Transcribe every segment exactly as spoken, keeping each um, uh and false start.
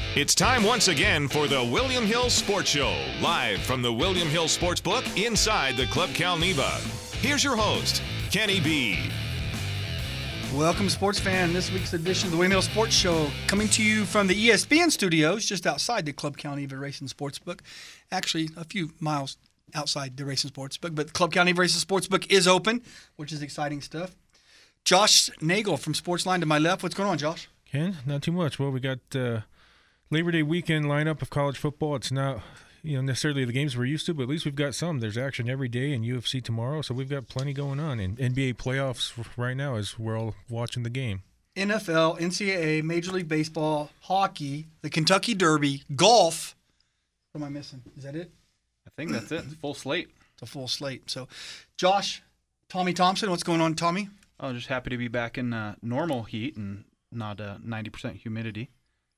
It's time once again for the William Hill Sports Show, live from the William Hill Sportsbook inside the Club Calneva. Here's your host, Kenny B. Welcome, sports fan. This week's edition of the William Hill Sports Show coming to you from the E S P N studios just outside the Club Calneva Racing Sportsbook. Actually, a few miles outside the Racing Sportsbook, but the Club Calneva Racing Sportsbook is open, which is exciting stuff. Josh Nagel from Sportsline to my left. What's going on, Josh? Ken, not too much. Well, we got uh, Labor Day weekend lineup of college football. It's not, you know, necessarily the games we're used to, but at least we've got some. There's action every day in U F C tomorrow, so we've got plenty going on. And N B A playoffs right now as we're all watching the game. N F L, N C double A, Major League Baseball, hockey, the Kentucky Derby, golf. What am I missing? Is that it? I think that's it. It's a full slate. It's a full slate. So, Josh, Tommy Thompson, what's going on, Tommy? Oh, just happy to be back in uh, normal heat and not uh, ninety percent humidity.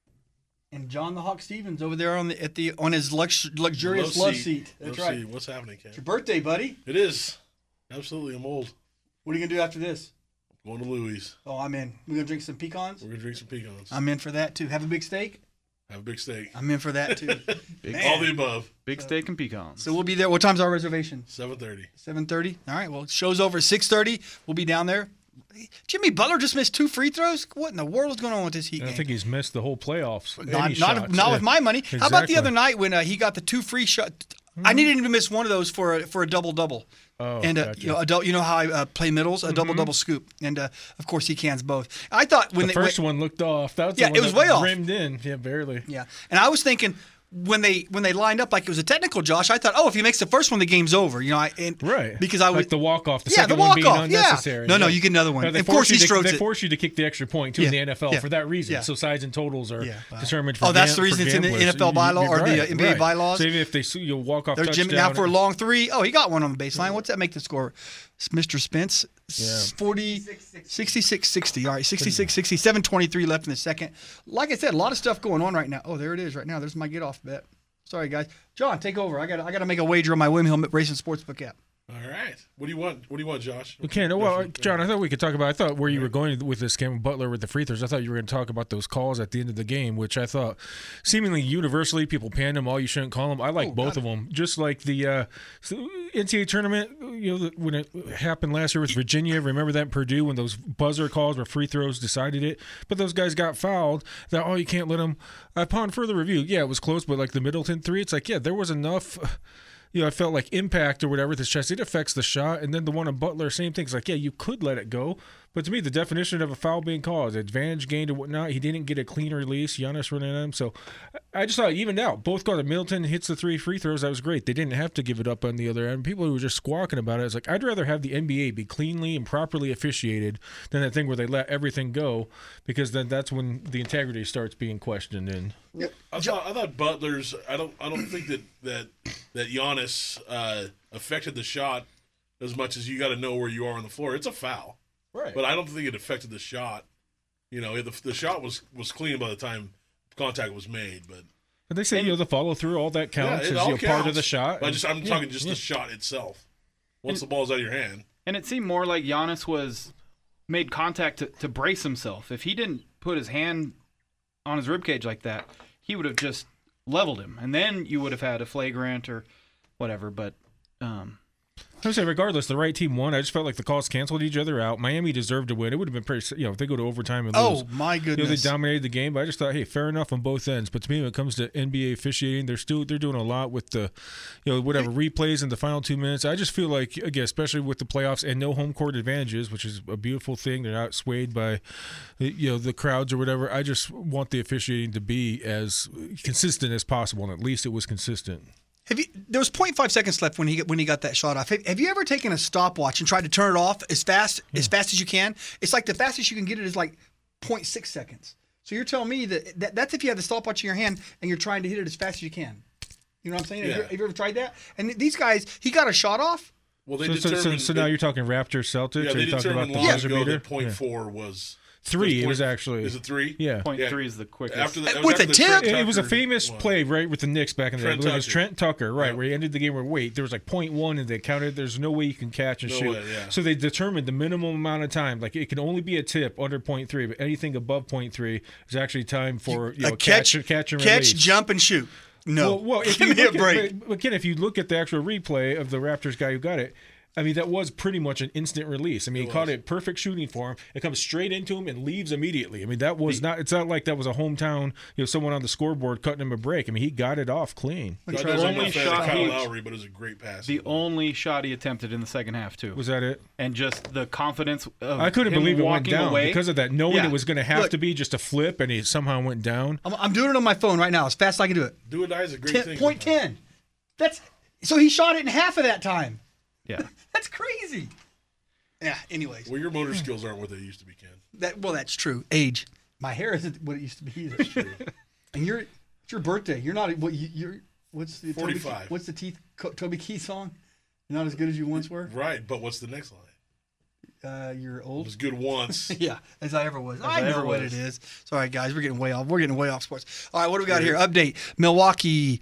And John the Hawk Stevens over there on the at the on his lux, luxurious love, love seat. seat. That's love right. Seat. What's happening, Ken? It's your birthday, buddy. It is. Absolutely, I'm old. What are you gonna do after this? Going to Louis. Oh, I'm in. We're gonna drink some pecans. We're gonna drink some pecans. I'm in for that too. Have a big steak. Have a big steak. I'm in for that too. big, all the above. Big so, steak and pecans. So we'll be there. What time's our reservation? seven thirty. seven thirty. All right. Well, show's over at six thirty. We'll be down there. Jimmy Butler just missed two free throws. What in the world is going on with this Heat I game? I think he's missed the whole playoffs. Not, not, not with my money. Exactly. How about the other night when uh, he got the two free shots? Mm-hmm. I needed him to miss one of those for a, for a double double. Oh, and uh, gotcha. you know, adult, you know how I uh, play middles, a mm-hmm. double double scoop, and uh, of course he cans both. I thought when the they, first when, one looked off. That was yeah, the one it was that way off. Rimmed in, yeah, barely. Yeah, and I was thinking. When they when they lined up like it was a technical, Josh, I thought, oh, if he makes the first one, the game's over. You know, I and right because I was like the walk off, the yeah, second the walk one being off, unnecessary. Yeah. No, no, yeah. you get another one. No, of course, he to, strokes They it. force you to kick the extra point too yeah. in the N F L yeah. for that reason. Yeah. So sides and totals are yeah. determined. For oh, that's gam- the reason it's in the gamblers. N F L bylaw or right, the N B A right. bylaws. So even if they you walk off They're touchdown, Jimmy now for a long three. Oh, he got one on the baseline. What's that make the score? Mister Spence, yeah. forty, sixty-six sixty. All right, sixty-six sixty, seven twenty-three left in the second. Like I said, a lot of stuff going on right now. Oh, there it is right now. There's my get off bet. Sorry, guys. John, take over. I got I got to make a wager on my William Hill Racing Sportsbook app. All right. What do you want? What do you want, Josh? We can. Well, John, I thought we could talk about. I thought where you were going with this game, Butler with the free throws. I thought you were going to talk about those calls at the end of the game, which I thought seemingly universally people panned them. All you shouldn't call them. I like oh, both of them. Just like the uh, N C double A tournament, you know, when it happened last year with Virginia. Remember that in Purdue when those buzzer calls where free throws decided it, but those guys got fouled. That oh, you can't let them. Upon further review, yeah, it was close, but like the Middleton three, it's like yeah, there was enough. You know, I felt like impact or whatever with his chest. It affects the shot. And then the one on Butler, same thing. It's like, yeah, you could let it go. But to me, the definition of a foul being called, advantage gained or whatnot, he didn't get a clean release. Giannis running at him. So I just thought, even now, both guys, Middleton hits the three free throws. That was great. They didn't have to give it up on the other end. People who were just squawking about it, it's like, I'd rather have the N B A be cleanly and properly officiated than that thing where they let everything go, because then that's when the integrity starts being questioned. And Yep. I thought I thought Butler's. I don't. I don't think that that that Giannis uh, affected the shot as much as you got to know where you are on the floor. It's a foul, right? But I don't think it affected the shot. You know, the, the shot was was clean by the time contact was made. But but they say and, you know the follow through, all that counts yeah, as you know, counts. part of the shot. But I just I'm yeah, talking just yeah. the shot itself. Once and, the ball's out of your hand, and it seemed more like Giannis was made contact to, to brace himself. If he didn't put his hand on his ribcage like that, he would have just leveled him, and then you would have had a flagrant or whatever. But um, I would say, regardless, the right team won. I just felt like the calls canceled each other out. Miami deserved to win. It would have been pretty, you know, if they go to overtime and lose. Oh, my goodness. You know, they dominated the game, but I just thought, hey, fair enough on both ends. But to me, when it comes to N B A officiating, they're still they're doing a lot with the, you know, whatever replays in the final two minutes. I just feel like, again, especially with the playoffs and no home court advantages, which is a beautiful thing. They're not swayed by, you know, the crowds or whatever. I just want the officiating to be as consistent as possible, and at least it was consistent. Have you? There was zero point five seconds left when he when he got that shot off. Have, have you ever taken a stopwatch and tried to turn it off as fast yeah. as fast as you can? It's like the fastest you can get it is like zero point six seconds. So you're telling me that, that that's if you have the stopwatch in your hand and you're trying to hit it as fast as you can. You know what I'm saying? Yeah. Have, you, have you ever tried that? And these guys, he got a shot off. Well, they so, determined. So, so, so now you're talking Raptors Celtics. Yeah, or they you're talking about determined the long buzzer ago meter? that point yeah. four was. Three, There's it was point- actually. Is it three? Yeah. Point Yeah. three is the quickest. After the, that Uh, was with after a the tip? Trent It, it was a Tucker famous one. play, right, with the Knicks back in the day. I Trent believe It was Tucker. Trent Tucker, right, Yeah. where he ended the game where, wait, there was like point one and they counted. There's no way you can catch and No shoot. way, yeah. So they determined the minimum amount of time. Like, it can only be a tip under point three, but anything above point three is actually time for, you know, a catch, catch, catch and catch, release. jump, and shoot. No, Well, well if give you me a look at, break. but, but Ken, if you look at the actual replay of the Raptors guy who got it, I mean, that was pretty much an instant release. I mean, It he caught was. it perfect shooting for him. It comes straight into him and leaves immediately. I mean, that was not. It's not like that was a hometown, you know, someone on the scoreboard cutting him a break. I mean, he got it off clean. God try knows to- I'm not a Only fan of shot Kyle he- Lowry, but it was a great pass. the only shot he attempted in the second half too, Was that it? and just the confidence of I couldn't him believe it went walking down away. because of that, knowing Yeah. it was going to have Look. to be just a flip, and he somehow went down. I'm, I'm doing it on my phone right now as fast as I can do it. Do or die is a great Ten, thing. point sometimes. ten. That's so he shot it in half of that time. Yeah, That's crazy. Yeah. Anyways, Well, your motor skills aren't what they used to be, Ken. that well, that's true. Age. My hair isn't what it used to be either. True. And you're it's your birthday. You're not what you, you're. What's the Toby, forty-five. what's the teeth Co- Toby Keith song? You're not as good as you once were. Right, but what's the next line? Uh, you're It old. was good once. Yeah, as I ever was. I I know ever what was. it is. Sorry, guys, we're getting way off. We're getting way off sports. All right, what do we got here? Update: Milwaukee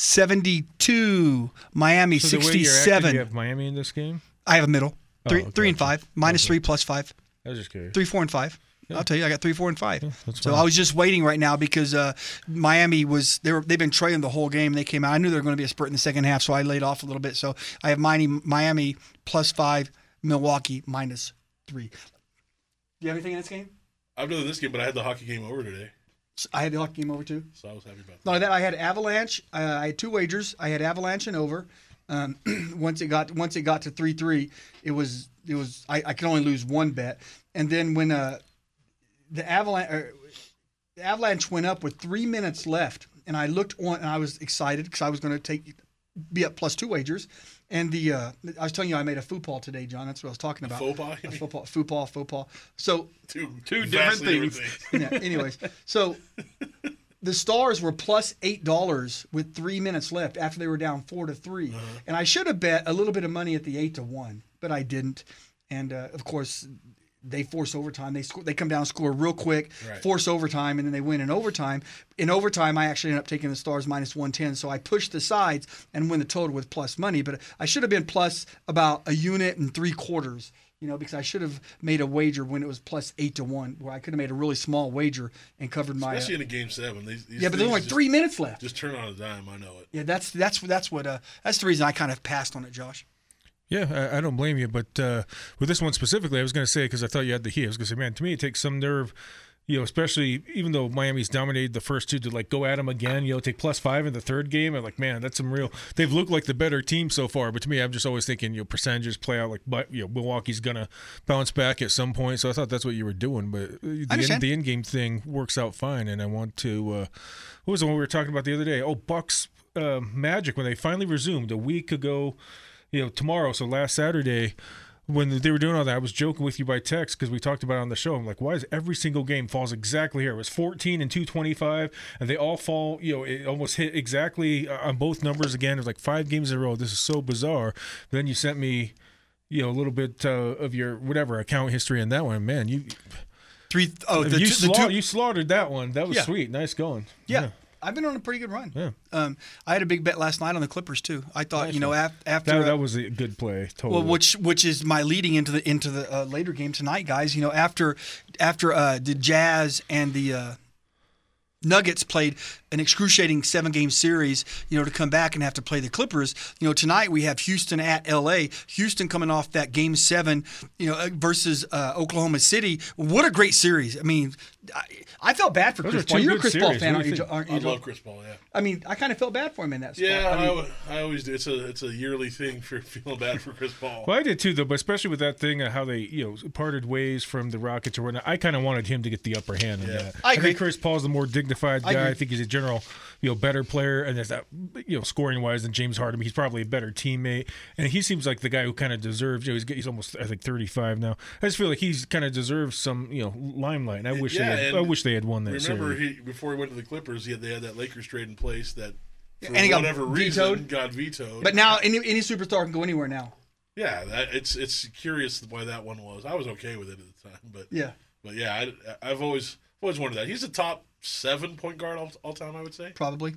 seventy-two, Miami So the way you're acting, sixty-seven. you have Miami in this game. I have a middle. Three, okay, three and okay. five. Minus three plus five. I was just curious. Three, four, and five. I'll tell you, I got three, four, and five. that's so fine. I was just waiting right now because uh, Miami was they were they've been trailing the whole game. They came out. I knew there were going to be a spurt in the second half, so I laid off a little bit. So I have Miami, Miami plus five, Milwaukee minus three. Do you have anything in this game? I've done this game, but I had the hockey game over today, I had the hockey game over too. so I was happy about that. Not only that, I had Avalanche. Uh, I had two wagers. I had Avalanche and over. Um, once it got once it got to three three, it was it was I, I could only lose one bet. And then when uh, the Avalanche uh, the Avalanche went up with three minutes left, and I looked on and I was excited because I was going to take be up plus two wagers. And the uh, I was telling you I made a football today, John. That's what I was talking about. Faux pas? A football, football, football. So Two, Two vastly different things. yeah, anyways, so the Stars were plus eight dollars with three minutes left after they were down four to three, Uh-huh. and I should have bet a little bit of money at the eight to one, but I didn't. And uh, of course, they force overtime. They score, they come down, score real quick, Right. force overtime, and then they win in overtime. In overtime, I actually ended up taking the Stars minus one ten, so I pushed the sides and win the total with plus money. But I should have been plus about a unit and three quarters. You know, because I should have made a wager when it was plus eight to one, where I could have made a really small wager and covered my. Especially Uh, in a game seven. These, these yeah, but there's things only just, three minutes left. Just turn on a dime. I know it. Yeah, that's that's that's what uh, that's the reason I kind of passed on it, Josh. Yeah, I, I don't blame you. But uh, with this one specifically, I was going to say, because I thought you had the heat, I was going to say, man, to me, it takes some nerve, you know, especially even though Miami's dominated the first two, to like go at them again, you know, take plus five in the third game. I'm like, man, that's some real, they've looked like the better team so far. But to me, I'm just always thinking, you know, percentages play out like, but, you know, Milwaukee's going to bounce back at some point. So I thought that's what you were doing. But the, understand. end, the end game thing works out fine. And I want to, uh, what was the one we were talking about the other day? Oh, Bucks uh, Magic, when they finally resumed a week ago. You know, tomorrow, so last Saturday, when they were doing all that, I was joking with you by text because we talked about it on the show. I'm like, why is every single game falls exactly here? It was fourteen and two twenty-five, and they all fall, you know, it almost hit exactly on both numbers again. It was like five games in a row. This is so bizarre. But then you sent me, you know, a little bit uh, of your whatever account history in that one. Man, you Three oh the, you, two, the slau- two you slaughtered that one. That was Yeah. sweet. Nice going. yeah. I've been on a pretty good run. Yeah. Um, I had a big bet last night on the Clippers too. I thought, you know, af- after That, uh, that was a good play. Totally. well, which which is my leading into the into the uh, later game tonight, guys. You know, after after uh, the Jazz and the uh, Nuggets played an excruciating seven-game series, you know, to come back and have to play the Clippers. You know, tonight we have Houston at L A. Houston coming off that Game Seven, you know, versus uh, Oklahoma City. What a great series! I mean, I, I felt bad for Those Chris are Paul. two You're a good Chris Paul series. fan, What aren't do you? you Jo- think? Aren't you I Jo- love Chris Paul. Yeah. I mean, I kind of felt bad for him in that spot. Yeah, I I, mean, I always do. It's a it's a yearly thing for feeling bad for Chris Paul. Well, I did too, though, but especially with that thing of how they, you know, parted ways from the Rockets or whatnot. I kind of wanted him to get the upper hand in Yeah. that. I agree. think Chris Paul's the more dignified I guy. I, agree. think he's a general, you know, better player, and there's that, you know, scoring wise than James Harden. He's probably a better teammate, and he seems like the guy who kind of deserves. You know, he's he's almost I think thirty-five now. I just feel like he's kind of deserves some, you know, limelight. And I wish Yeah, they had, and I wish they had won that Remember, series. he before he went to the Clippers, he had, they had that Lakers trade in place that, for And he got whatever reason, vetoed. got vetoed. but now any any superstar can go anywhere now. yeah, that, it's it's curious why that one was. I was okay with it at the time, but Yeah. but yeah, I, I've always always wondered that. He's a top seven point guard all, all time, I would say. Probably.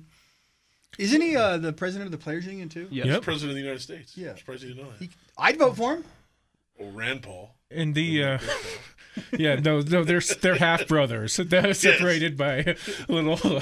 Isn't he uh, the president of the Players Union too? Yes. He's Yep. president of the United States. Yeah. I'm surprised you didn't know that. He, I'd vote for him. Or Rand Paul. And the uh, yeah, no, no, they're they're half brothers. They're separated by a little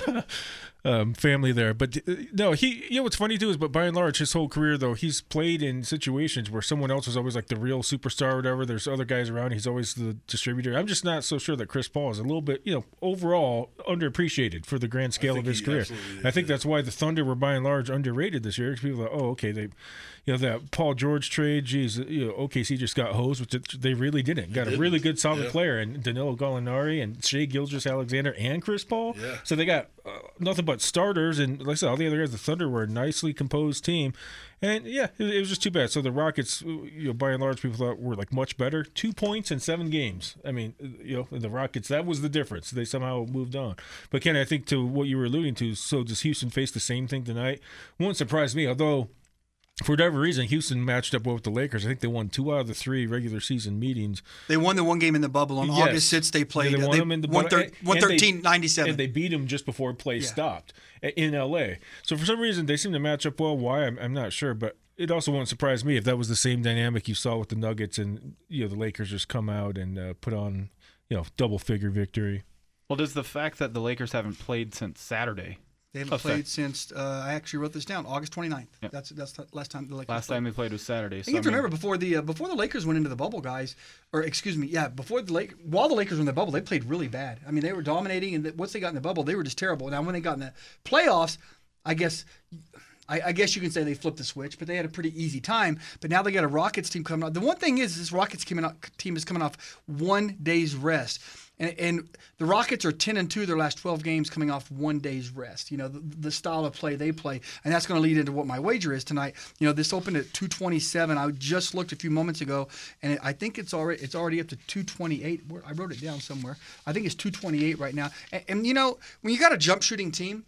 um, family there. But uh, no, he. You know what's funny too is, but by and large, his whole career though, he's played in situations where someone else was always like the real superstar or whatever. There's other guys around. He's always the distributor. I'm just not so sure that Chris Paul is a little bit, you know, overall underappreciated for the grand scale of think his he career. absolutely is, I think yeah. that's why the Thunder were by and large underrated this year. Because people are like, oh, okay, they. You know, that Paul George trade, geez, you know, O K C just got hosed, which it, they really didn't. Got a didn't. really good, solid Yeah. player, and Danilo Gallinari and Shai Gilgeous-Alexander and Chris Paul. Yeah. So they got uh, nothing but starters, and like I said, all the other guys, the Thunder were a nicely composed team. And, yeah, it, it was just too bad. So the Rockets, you know, by and large, people thought were, like, much better. Two points in seven games. I mean, you know, the Rockets, that was the difference. They somehow moved on. But, Ken, I think to what you were alluding to, so does Houston face the same thing tonight? Won't surprise me, although – for whatever reason, Houston matched up well with the Lakers. I think they won two out of the three regular season meetings. They won the one game in the bubble on Yes. August sixth. They played. Yeah, they uh, won they them in the won bubble. thir- And- one and they- thirteen ninety-seven. And they beat them just before play Yeah. stopped in L A. So for some reason, they seem to match up well. Why? I'm, I'm not sure. But it also won't surprise me if that was the same dynamic you saw with the Nuggets and, you know, the Lakers just come out and uh, put on, you know, double-figure victory. Well, does the fact that the Lakers haven't played since Saturday, They haven't affect- played since, uh, I actually wrote this down, August twenty-ninth. Yep. That's that's the last time the Lakers last played. time they played was Saturday. So You have to I mean, remember before the uh, before the Lakers went into the bubble, guys, or excuse me, yeah, before the Lake while the Lakers were in the bubble, they played really bad. I mean, they were dominating, and once they got in the bubble, they were just terrible. Now, when they got in the playoffs, I guess. I, I guess you can say they flipped the switch, but they had a pretty easy time. But now they got a Rockets team coming out. The one thing is, this Rockets coming out, team is coming off one day's rest. And, and the Rockets are ten and two their last twelve games coming off one day's rest. You know, the, the style of play they play. And that's going to lead into what my wager is tonight. You know, this opened at two twenty-seven. I just looked a few moments ago, and it, I think it's already it's already up to two twenty-eight. I wrote it down somewhere. I think it's two twenty-eight right now. And, and you know, when you got a jump shooting team,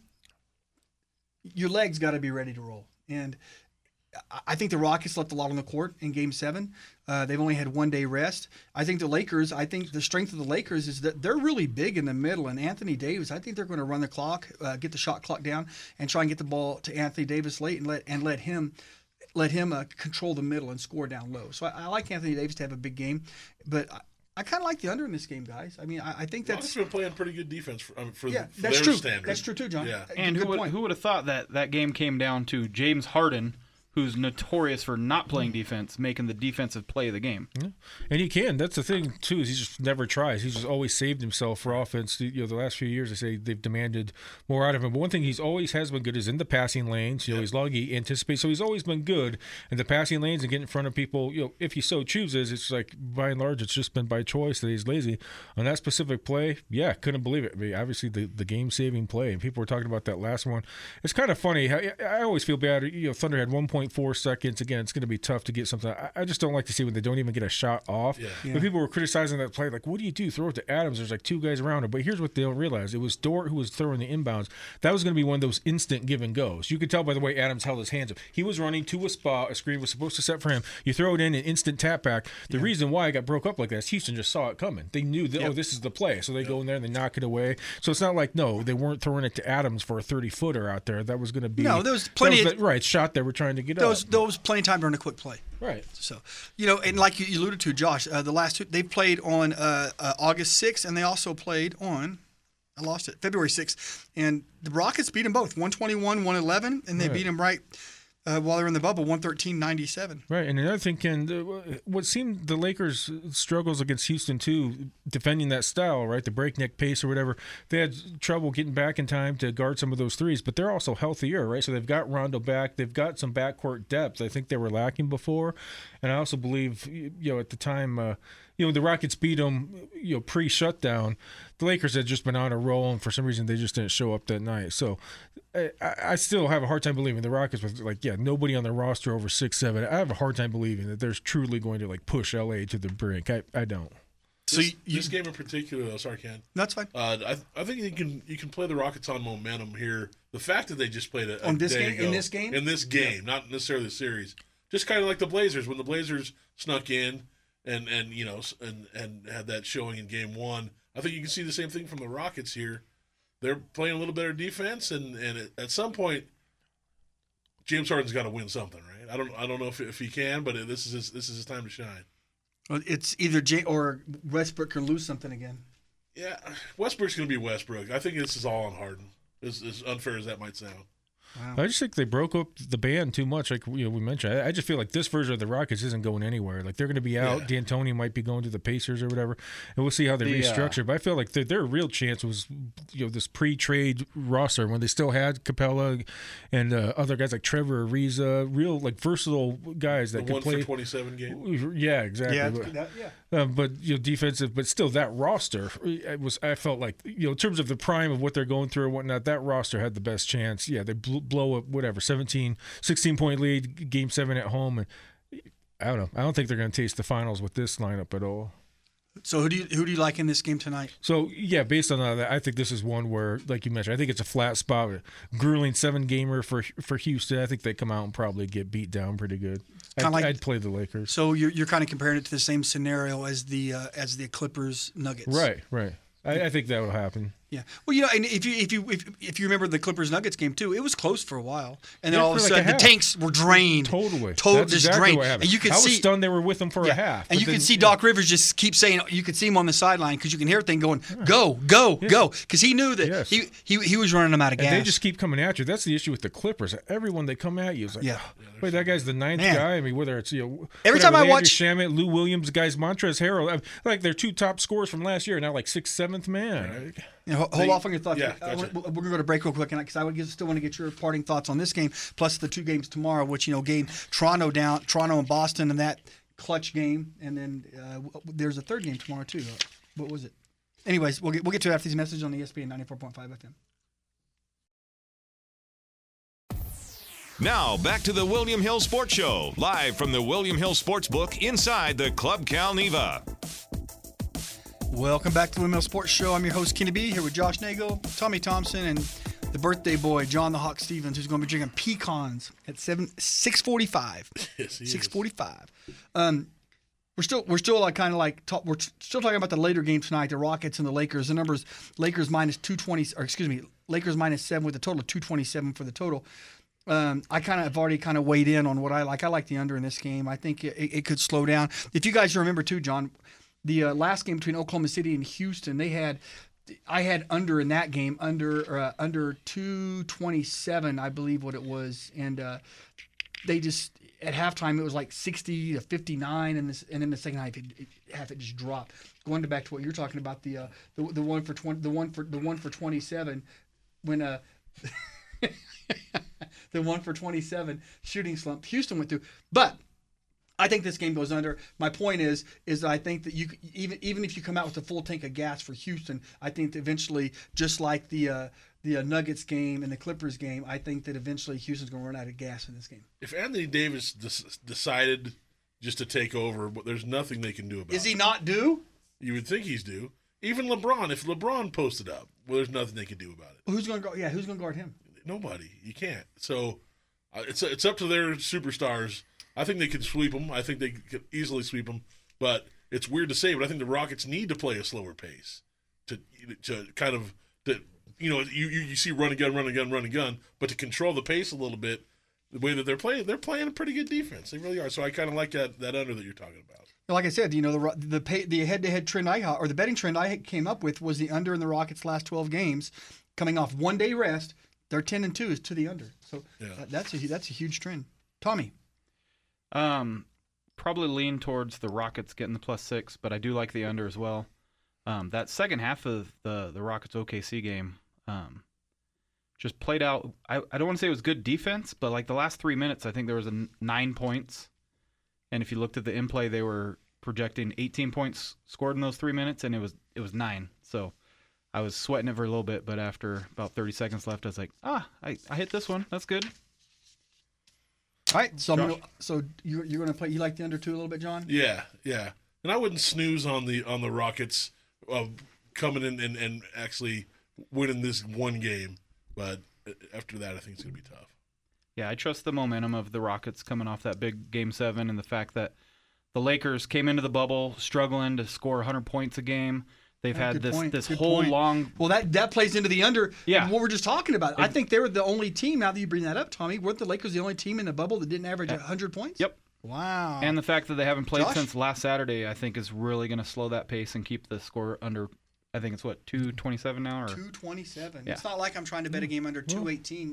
your legs got to be ready to roll. And I think the Rockets left a lot on the court in Game Seven. Uh, they've only had one day rest. I think the Lakers. I think the strength of the Lakers is that they're really big in the middle. And Anthony Davis. I think they're going to run the clock, uh, get the shot clock down, and try and get the ball to Anthony Davis late, and let and let him let him uh, control the middle and score down low. So I, I like Anthony Davis to have a big game, but I, I kind of like the under in this game, guys. I mean, I, I think Rockets that's been playing pretty good defense for, I mean, for, yeah, for that's their true. standards. That's true too, John. Yeah. Uh, and good who would, point. who would have thought that that game came down to James Harden, who's notorious for not playing defense, making the defensive play of the game. And he can. That's the thing, too, is he just never tries. He's just always saved himself for offense. You know, the last few years, I say they've demanded more out of him. But one thing he's always has been good is in the passing lanes. You know, he's long, he anticipates. So he's always been good in the passing lanes and getting in front of people. You know, if he so chooses, it's like, by and large, it's just been by choice that he's lazy. On that specific play, yeah, couldn't believe it. I mean, obviously, the, the game-saving play. And people were talking about that last one. It's kind of funny. I, I always feel bad. You know, Thunder had one point four seconds. Again, it's going to be tough to get something. I, I just don't like to see when they don't even get a shot off. Yeah. Yeah. When people were criticizing that play, like, what do you do? Throw it to Adams. There's like two guys around him. But here's what they don't realize. It was Dort who was throwing the inbounds. That was going to be one of those instant give and goes. You could tell by the way Adams held his hands up. He was running to a spot. A screen was supposed to set for him. You throw it in, an instant tap back. The yeah. reason why it got broke up like that is Houston just saw it coming. They knew that, yep. oh, this is the play. So they yep. go in there and they knock it away. So it's not like, no, they weren't throwing it to Adams for a thirty-footer out there. That was going to be. No, there was plenty was of. The, right, shot they were trying to get there was, up. There was plenty of time during a quick play. Right. So, you know, and like you alluded to, Josh, uh, the last two, they played on uh, uh, August sixth, and they also played on, I lost it, February sixth. And the Rockets beat them both, one twenty-one, one eleven, and they right. beat them right uh, while they were in the bubble, one thirteen ninety-seven. Right, and another thing, Ken, uh, what seemed the Lakers' struggles against Houston, too, defending that style, right, the breakneck pace or whatever, they had trouble getting back in time to guard some of those threes, but they're also healthier, right? So they've got Rondo back. They've got some backcourt depth I think they were lacking before, and I also believe, you know, at the time, uh, you know, the Rockets beat them, you know, pre-shutdown. The Lakers had just been on a roll, and for some reason they just didn't show up that night. So I, I still have a hard time believing the Rockets with, like, yeah, nobody on their roster over six seven. I have a hard time believing that they're truly going to, like, push L A to the brink. I, I don't. So this, you, this game in particular, though, sorry, Ken. That's fine. Uh, I I think you can you can play the Rockets on momentum here. The fact that they just played a, a on this day game ago, in this game in this game, yeah. not necessarily the series, just kind of like the Blazers when the Blazers snuck in and and you know and and had that showing in game one. I think you can see the same thing from the Rockets here. They're playing a little better defense, and and at some point, James Harden's got to win something, right? I don't I don't know if if he can, but this is his, this is his time to shine. Well, it's either Jay or Westbrook can lose something again. Yeah, Westbrook's going to be Westbrook. I think this is all on Harden, as, as unfair as that might sound. Wow. I just think they broke up the band too much, like you know, we mentioned. I, I just feel like this version of the Rockets isn't going anywhere. Like they're going to be out. Yeah. D'Antoni might be going to the Pacers or whatever, and we'll see how they The, uh, restructure. But I feel like their, their real chance was, you know, this pre-trade roster when they still had Capella and uh, other guys like Trevor Ariza, real like versatile guys that The could one play. for twenty-seven game. Yeah, exactly. Yeah, But- that, yeah. Um, but you know, defensive, but still that roster it was. I felt like you know, in terms of the prime of what they're going through and whatnot, that roster had the best chance. Yeah, they blew, blow up whatever seventeen, sixteen point lead, game seven at home, and I don't know. I don't think they're going to taste the finals with this lineup at all. So who do you who do you like in this game tonight? So yeah, based on that, I think this is one where, like you mentioned, I think it's a flat spot, a grueling seven gamer for for Houston. I think they come out and probably get beat down pretty good. I'd, Kinda like- I'd play the Lakers. So you're you're kind of comparing it to the same scenario as the uh, as the Clippers Nuggets, Right, right. I, I think that will happen. Yeah. Well, you know, and if you if you if, if you remember the Clippers Nuggets game too, it was close for a while, and then Yeah, all of a for like a sudden the half. tanks were drained. Totally, Total That's just exactly drained, what happened. and you could I was see. stunned they were with them for Yeah. a half, And but you then- could see yeah. Doc Rivers just keep saying, you could see him on the sideline because you can hear everything going, go, go, go. Because he knew that Yes. he, he he was running them out of And gas. they just keep coming at you. That's the issue with the Clippers. Everyone they come at you is like, Yeah. "Oh, wait, that guy's the ninth Man. guy. I mean, whether it's you know, Every whatever, time I Landry watch- Shamet, Lou Williams, guys, Montrezl Harrell, I- like their two top scorers from last year, now like sixth, seventh man. You know, hold hold They- off on your thoughts. yeah, I gotcha. wanna- we're going to go to break real quick, because I would just still want to get your parting thoughts on this game, plus the two games tomorrow, which, you know, game Toronto down, Toronto and Boston in that clutch game, and then uh, there's a third game tomorrow too. What was it? Anyways, we'll get we'll get to it after these messages on E S P N ninety-four point five F M. Now, back to the William Hill Sports Show, live from the William Hill Sportsbook inside the Club Cal Neva. Welcome back to the Windmill Sports Show. I'm your host, Kenny B, here with Josh Nagel, Tommy Thompson, and the birthday boy, John the Hawk Stevens, who's going to be drinking pecans at seven six forty-five. Yes, he is. six forty-five. Um, we're still we're still like kind of like talk, we're still talking about the later game tonight, the Rockets and the Lakers. The numbers: Lakers minus two twenty, or excuse me, Lakers minus seven with a total of two twenty-seven for the total. Um, I kind of have already kind of weighed in on what I like. I like the under in this game. I think it, it could slow down. If you guys remember too, John, the uh, last game between Oklahoma City and Houston, they had I had under in that game under uh, under two twenty-seven, I believe what it was, and uh, they just at halftime it was like sixty to fifty-nine, and this and then the second half it, it, half it just dropped. Going back to what you're talking about, the uh, the, the one for twenty, the one for the one for twenty-seven, when uh. the one for twenty-seven shooting slump Houston went through. But I think this game goes under. My point is, is that I think that you even even if you come out with a full tank of gas for Houston, I think that eventually, just like the uh, the uh, Nuggets game and the Clippers game, I think that eventually Houston's going to run out of gas in this game. If Anthony Davis des- decided just to take over, but there's nothing they can do about it. Is he not due? You would think he's due. Even LeBron, if LeBron posted up, well, there's nothing they can do about it. Who's going to go? Yeah, who's going to guard him? Nobody. You can't. So uh, it's it's up to their superstars. I think they can sweep them. I think they could easily sweep them. But it's weird to say, but I think the Rockets need to play a slower pace to to kind of to you know you you, you see run and gun, run and gun, run and gun, but to control the pace a little bit. The way that they're playing, they're playing a pretty good defense. They really are. So I kind of like that that under that you're talking about. Like I said, you know, the the pay, the head-to-head trend I or the betting trend I came up with was the under in the Rockets' last twelve games, coming off one day rest. They're ten and two is to the under. So Yeah. that, that's a that's a huge trend. Tommy, Um, probably lean towards the Rockets getting the plus six, but I do like the under as well. Um, that second half of the the Rockets O K C game, um, just played out. I, I don't want to say it was good defense, but like the last three minutes, I think there was a n- nine points. And if you looked at the in play, they were projecting eighteen points scored in those three minutes, and it was it was nine. So I was sweating it for a little bit, but after about thirty seconds left, I was like, ah, I, I hit this one. That's good. all right. So I'm Josh? gonna, so you you're going to play. You like the under two a little bit, John? Yeah, yeah. And I wouldn't snooze on the on the Rockets uh, coming in and, and actually winning this one game. But after that, I think it's going to be tough. Yeah, I trust the momentum of the Rockets coming off that big Game seven and the fact that the Lakers came into the bubble struggling to score one hundred points a game. They've Yeah, had good this point. this Good whole point. long. Well, that that plays into the under. Yeah. What we're just talking about. I It- think they were the only team. Now that you bring that up, Tommy, weren't the Lakers the only team in the bubble that didn't average one hundred points? Yep. Wow. And the fact that they haven't played Josh? since last Saturday, I think, is really going to slow that pace and keep the score under. I think it's what two twenty-seven now, or two twenty-seven. Yeah. It's not like I'm trying to bet a game under two eighteen.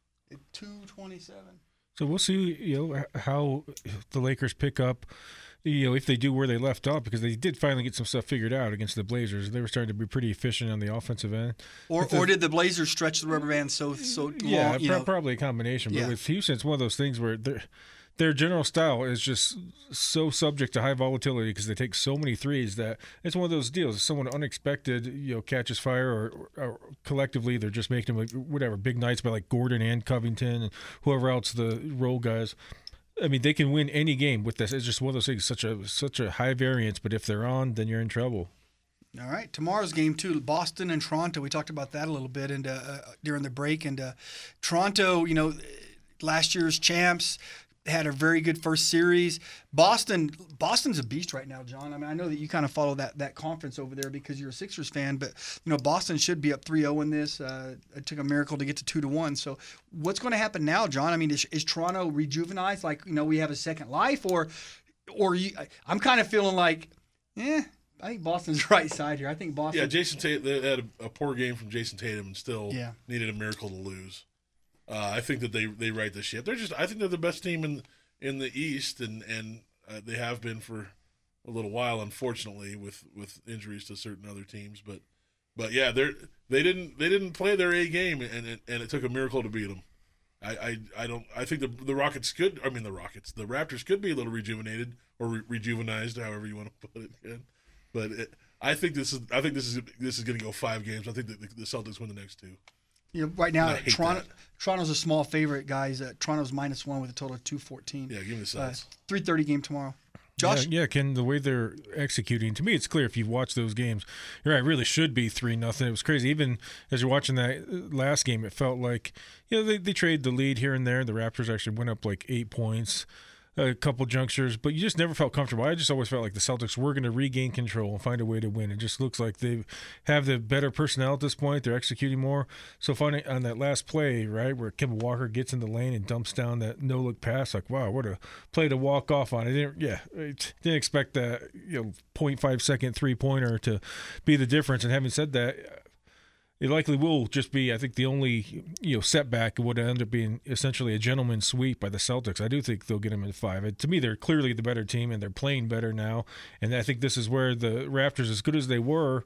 two twenty-seven. So we'll see, you know, h- how the Lakers pick up, you know, if they do where they left off, because they did finally get some stuff figured out against the Blazers. They were starting to be pretty efficient on the offensive end. Or If the- or did the Blazers stretch the rubber band so so long? Yeah, you pro- know? probably a combination. But Yeah. with Houston, it's one of those things where their their general style is just so subject to high volatility because they take so many threes that it's one of those deals. If someone unexpected, you know, catches fire, or, or collectively they're just making them like, whatever big nights by like Gordon and Covington and whoever else the role guys. I mean, they can win any game with this. It's just one of those things, such a such a high variance. But if they're on, then you're in trouble. All right, tomorrow's game too, Boston and Toronto. We talked about that a little bit and uh, uh, during the break. And uh, Toronto, you know, last year's champs, had a very good first series. Boston, Boston's a beast right now, John. I mean, I know that you kind of follow that that conference over there because you're a Sixers fan, but you know, Boston should be up three oh in this. Uh, it took a miracle to get to two to one. So, what's going to happen now, John? I mean, is, is Toronto rejuvenized? Like, you know, we have a second life, or, or you, I'm kind of feeling like, eh. I think Boston's right side here. I think Boston. Yeah, Jason Tatum. They had a, a poor game from Jason Tatum and still Yeah. needed a miracle to lose. Uh, I think that they they right the ship. They're just. I think they're the best team in in the East, and and uh, they have been for a little while. Unfortunately, with, with injuries to certain other teams, but but yeah, they're they didn't they didn't play their A game, and it, and it took a miracle to beat them. I, I, I don't. I think the the Rockets could. I mean, the Rockets, the Raptors could be a little rejuvenated or re- rejuvenized, however you want to put it. Again. But it, I think this is. I think this is. This is going to go five games. I think that the, the Celtics win the next two. You know, right now, I hate Toronto that. Toronto's a small favorite, guys. Uh, Toronto's minus one with a total of two fourteen. Yeah, give me the Uh, Celtics. three thirty game tomorrow. Josh, Yeah, yeah, Ken, the way they're executing, to me, it's clear if you've watched those games, you're right, it really should be three nothing. It was crazy. Even as you're watching that last game, it felt like, you know, they, they traded the lead here and there. The Raptors actually went up like eight points, a couple junctures, but you just never felt comfortable. I just always felt like the Celtics were going to regain control and find a way to win. It just looks like they have the better personnel at this point. They're executing more. So finding on that last play, right, where Kemba Walker gets in the lane and dumps down that no-look pass, like, wow, what a play to walk off on. I didn't, yeah, I didn't expect that, you know, zero point five second three-pointer to be the difference. And having said that, it likely will just be, I think, the only, you know, setback would end up being essentially a gentleman's sweep by the Celtics. I do think they'll get them in five. And to me, they're clearly the better team, and they're playing better now. And I think this is where the Raptors, as good as they were,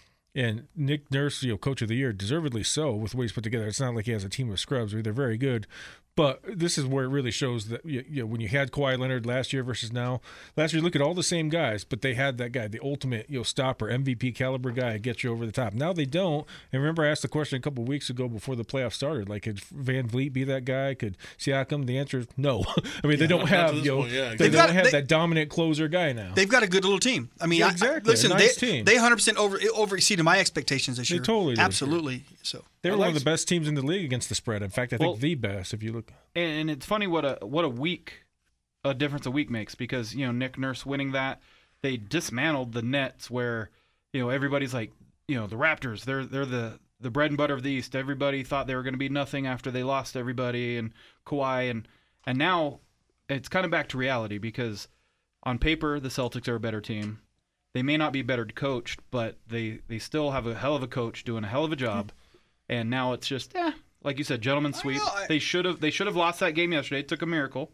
and Nick Nurse, you know, coach of the year, deservedly so with what he's put together. It's not like he has a team of scrubs. They're very good. But this is where it really shows that, you know, when you had Kawhi Leonard last year versus now, last year, look at all the same guys, but they had that guy, the ultimate, you know, stopper, M V P caliber guy that gets you over the top. Now they don't. And remember, I asked the question a couple of weeks ago before the playoffs started, like, could Van Vliet be that guy? Could Siakam? The answer is no. I mean, they don't not have, to this you know, point, yeah, they exactly. don't They've have got- they- that dominant closer guy now. they've got a good little team. I mean, Yeah, I- I- exactly. A listen, nice they team. they one hundred percent over over exceeded my expectations this They year. totally did. Absolutely. So They were I one like- of the best teams in the league against the spread. In fact, I think Well- the best, if you look. And it's funny what a what a week a difference a week makes, because you know Nick Nurse winning that, they dismantled the Nets where you know everybody's like, you know, the Raptors, they're they're the the bread and butter of the East. Everybody thought they were going to be nothing after they lost everybody and Kawhi, and and now it's kind of back to reality, because on paper the Celtics are a better team. They may not be better coached, but they they still have a hell of a coach doing a hell of a job. And now it's just, eh, like you said, gentleman's sweep. know, I- They should have they should have lost that game yesterday. It took a miracle.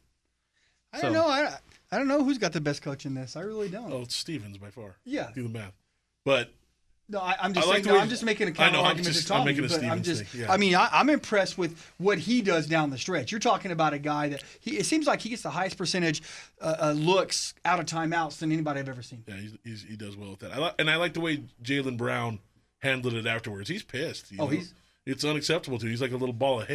I So- don't know. I I don't know who's got the best coach in this. I really don't. Oh, it's Stevens by far. Yeah. Do the math. But No, I, I'm just I like saying. the no, way- I'm just making a I counter know, I'm argument just- to I'm Tommy. making a but I'm Stevens just. thing, yeah. I mean, I, I'm impressed with what he does down the stretch. You're talking about a guy that he. It seems like he gets the highest percentage uh, uh, looks out of timeouts than anybody I've ever seen. yeah, he's, he's, he does well with that. I like, and I like the way Jaylen Brown handled it afterwards. He's pissed. you Oh, know? he's- It's unacceptable to him. He's like a little ball of hate.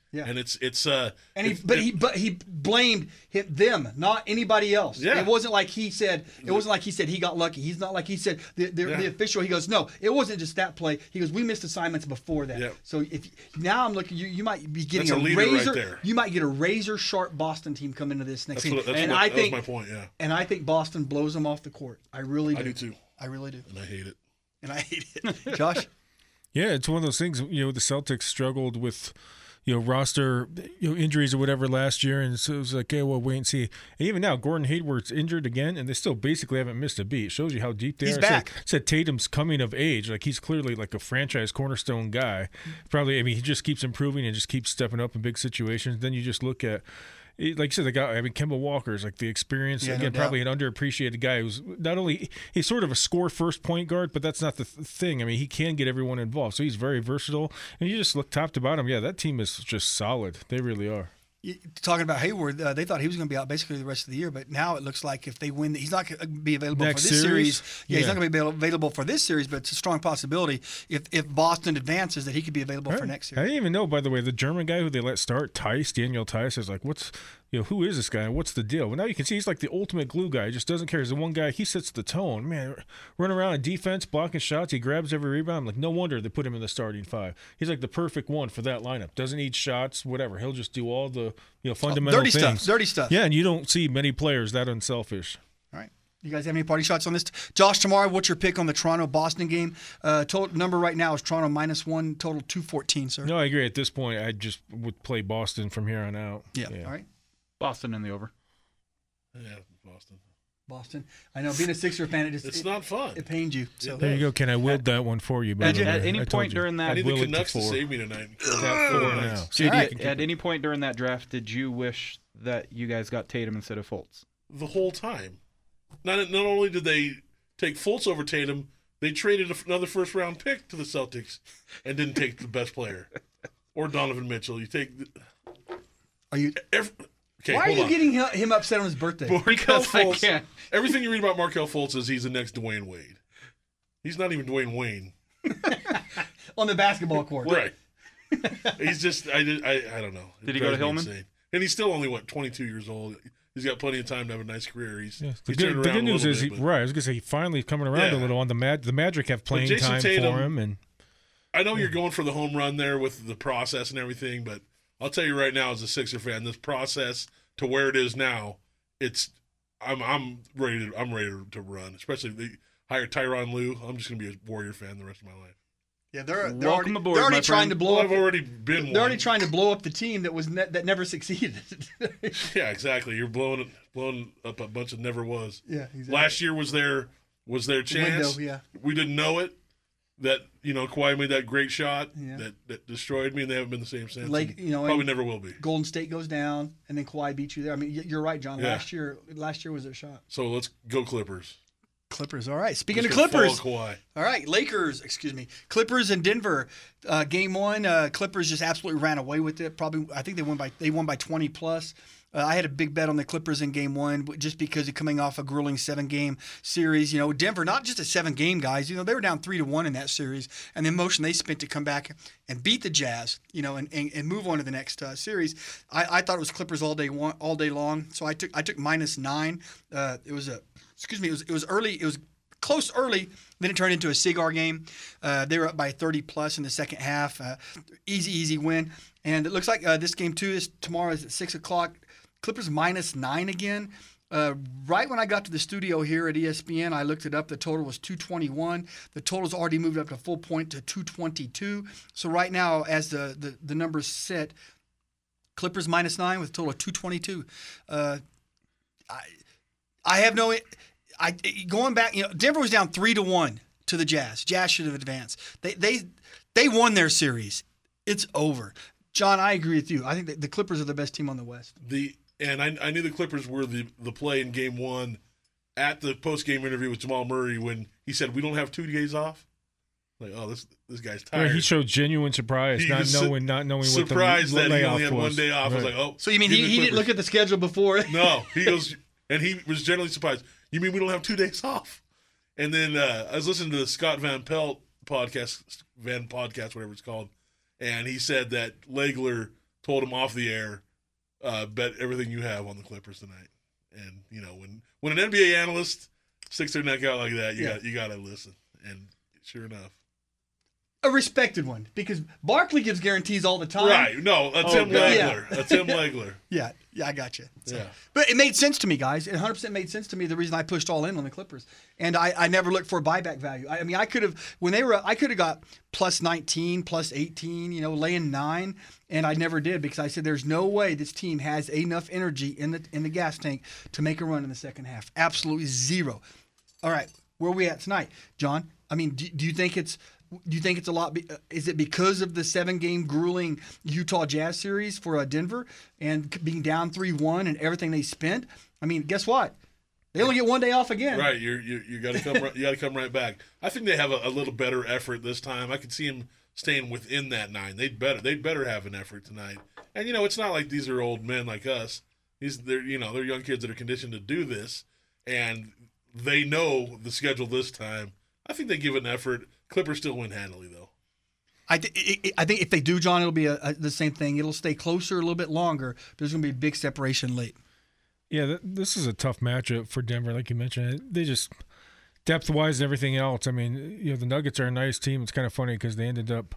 Yeah. And it's it's uh And he, it's- but it- he, but he blamed him, them, not anybody else. Yeah. It wasn't like he said. It wasn't like he said he got lucky. He's not like he said the the, Yeah. the official. He goes, no, it wasn't just that play. He goes, we missed assignments before that. Yeah. So if now I'm looking, you you might be getting That's a a, leader right razor. there. You might get a razor sharp Boston team come into this next that's what, season. that's and what, I that think was my point. Yeah, and I think Boston blows them off the court. I really do. I do too, I really do. and I hate it. And I hate it. Josh. Yeah, it's one of those things. You know, the Celtics struggled with, you know, roster, you know, injuries or whatever last year, and so it was like, okay, well, wait and see. And even now, Gordon Hayward's injured again, and they still basically haven't missed a beat. It shows you how deep they He's are. back. Said, said Tatum's coming of age. Like, he's clearly like a franchise cornerstone guy. Probably, I mean, he just keeps improving and just keeps stepping up in big situations. Then you just look at, like you said, the guy, I mean, Kemba Walker's like the experience. Yeah, no again, doubt. probably an underappreciated guy who's not only, he's sort of a score first point guard, but that's not the th- thing. I mean, he can get everyone involved. So he's very versatile. And you just look top to bottom. Yeah, that team is just solid. They really are. You- Talking about Hayward, uh, they thought he was going to be out basically the rest of the year, but now it looks like if they win, he's not going to be available Next for this series. series? Yeah, he's Yeah. not going to be available for this series, but it's a strong possibility if if Boston advances that he could be available for next I series. didn't even know, by the way, the German guy who they let start, Tice, Daniel Tice, is like, what's, you know, who is this guy? What's the deal? Well, now you can see he's like the ultimate glue guy. He just doesn't care. He's the one guy, he sets the tone. Man, running around in defense, blocking shots, he grabs every rebound. I'm like, no wonder they put him in the starting five. He's like the perfect one for that lineup. Doesn't need shots, whatever. He'll just do all the, you know, fundamental Dirty things. stuff, dirty stuff. Yeah, and you don't see many players that unselfish. All right. You guys have any party shots on this? Josh, tomorrow, what's your pick on the Toronto-Boston game? Uh, total number right now is Toronto minus one, total two fourteen, sir. No, I agree. At this point, I just would play Boston from here on out. Yeah. All right. Boston in the over. Yeah, Boston. Boston. I know, being a Sixer fan, it just It's it, not fun. it pained you. So There you go, Ken. I willed that one for you. By At, the way. at any I told point you. during that, I need the will it to Canucks to four. save me tonight. Four now. J D, All right. at any point during that draft, did you wish that you guys got Tatum instead of Fultz? The whole time. Not not only did they take Fultz over Tatum, they traded another first round pick to the Celtics and didn't take the best player or Donovan Mitchell. You take the, are you? every, okay. Why are hold you on. getting hi- him upset on his birthday? Markelle Because I Fultz? can't. Everything you read about Markelle Fultz is he's the next Dwayne Wade. He's not even Dwayne Wayne. On the basketball court. Right. He's just I did I, I don't know. It Did he go to drives me Hillman? insane. And he's still only what twenty-two years old. He's got plenty of time to have a nice career. He's, Yeah, the he's good, turned the around good a news little is, he, bit, but right? I was gonna say he finally coming around Yeah. a little. On the Mag, the Magic have playing Jason time Tatum- for him, and I know you're going for the home run there with the process and everything, but I'll tell you right now, as a Sixer fan, this process to where it is now, it's I'm I'm ready to I'm ready to run. Especially if they hire Tyronn Lue. I'm just gonna be a Warrior fan the rest of my life. Yeah, they're, they're Welcome already, aboard, they're already my trying friend. to blow Well, up. I've already been They're one. already trying to blow up the team that was ne- that never succeeded. Yeah, exactly. You're blowing it, blowing up a bunch of never was. yeah, exactly. Last year was their was their chance. Window, yeah. We didn't know it. That you know, Kawhi made that great shot Yeah. that, that destroyed me, and they haven't been the same since. Like, and you know, probably and- never will be. Golden State goes down, and then Kawhi beats you there. I mean, y- you're right, John. Yeah. Last year, last year was their shot. So let's go Clippers. Clippers. All right. Speaking Just of gonna Clippers, follow Kawhi. all right, Lakers. Excuse me, Clippers and Denver. Uh, game one, uh, Clippers just absolutely ran away with it. Probably, I think they won by they won by twenty plus. Uh, I had a big bet on the Clippers in game one just because of coming off a grueling seven-game series. You know, Denver, not just a seven-game, guys. You know, they were down three to one in that series, and the emotion they spent to come back and beat the Jazz, you know, and, and, and move on to the next uh, series. I, I thought it was Clippers all day one, all day long. So I took I took minus nine. Uh, it was a excuse me. It was it was early. It was close early. Then it turned into a cigar game. Uh, they were up by thirty plus in the second half. Uh, easy, easy win. And it looks like uh, this game too is tomorrow is at six o'clock. Clippers minus nine again. Uh, right when I got to the studio here at E S P N, I looked it up. The total was two twenty-one. The total's already moved up to full point to two twenty-two. So right now, as the, the, the numbers sit, Clippers minus nine with a total of two twenty-two. Uh, I I have no I going back. You know, Denver was down three to one to the Jazz. Jazz should have advanced. They they they won their series. It's over. John, I agree with you. I think that the Clippers are the best team on the West. The and I, I knew the Clippers were the, the play in game one at the post game interview with Jamal Murray when he said we don't have two days off. Like, oh, this this guy's Right, tired. he showed genuine surprise, He not was su- knowing, not knowing surprised what the that he layoff only had was. one day off. I was Right. like, oh, So you mean give he, the he didn't Clippers- look at the schedule before? No, he goes, and he was generally surprised. You mean we don't have two days off? And then uh, I was listening to the Scott Van Pelt podcast, Van podcast, whatever it's called, and he said that Legler told him off the air, uh, bet everything you have on the Clippers tonight. And you know, when when an N B A analyst sticks their neck out like that, you Yeah. got you got to listen. And sure enough, A respected one, because Barkley gives guarantees all the time. right? No, a Tim God. Legler, a Tim Legler. Yeah, yeah, I got you. So- Yeah. But it made sense to me, guys. It one hundred percent made sense to me. The reason I pushed all in on the Clippers, and I, I never looked for buyback value. I, I mean, I could have when they were, I could have got plus nineteen, plus eighteen, you know, laying nine, and I never did because I said there's no way this team has enough energy in the in the gas tank to make a run in the second half. Absolutely zero. All right, where are we at tonight, John? I mean, do, do you think it's Do you think it's a lot? Be, is it because of the seven-game grueling Utah Jazz series for uh, Denver and c- being down three one and everything they spent? I mean, guess what? They only get one day off again. Right, you're, you you got to come right, you got to come right back. I think they have a, a little better effort this time. I could see them staying within that nine. They'd better they'd better have an effort tonight. And you know, it's not like these are old men like us. These they're you know they're young kids that are conditioned to do this, and they know the schedule this time. I think they give it an effort. Clippers still win handily, though. I, th- I think if they do, John, it'll be a, a, the same thing. It'll stay closer a little bit longer. But there's going to be a big separation late. Yeah, th- this is a tough matchup for Denver, like you mentioned. They just depth-wise and everything else. I mean, you know, the Nuggets are a nice team. It's kind of funny because they ended up,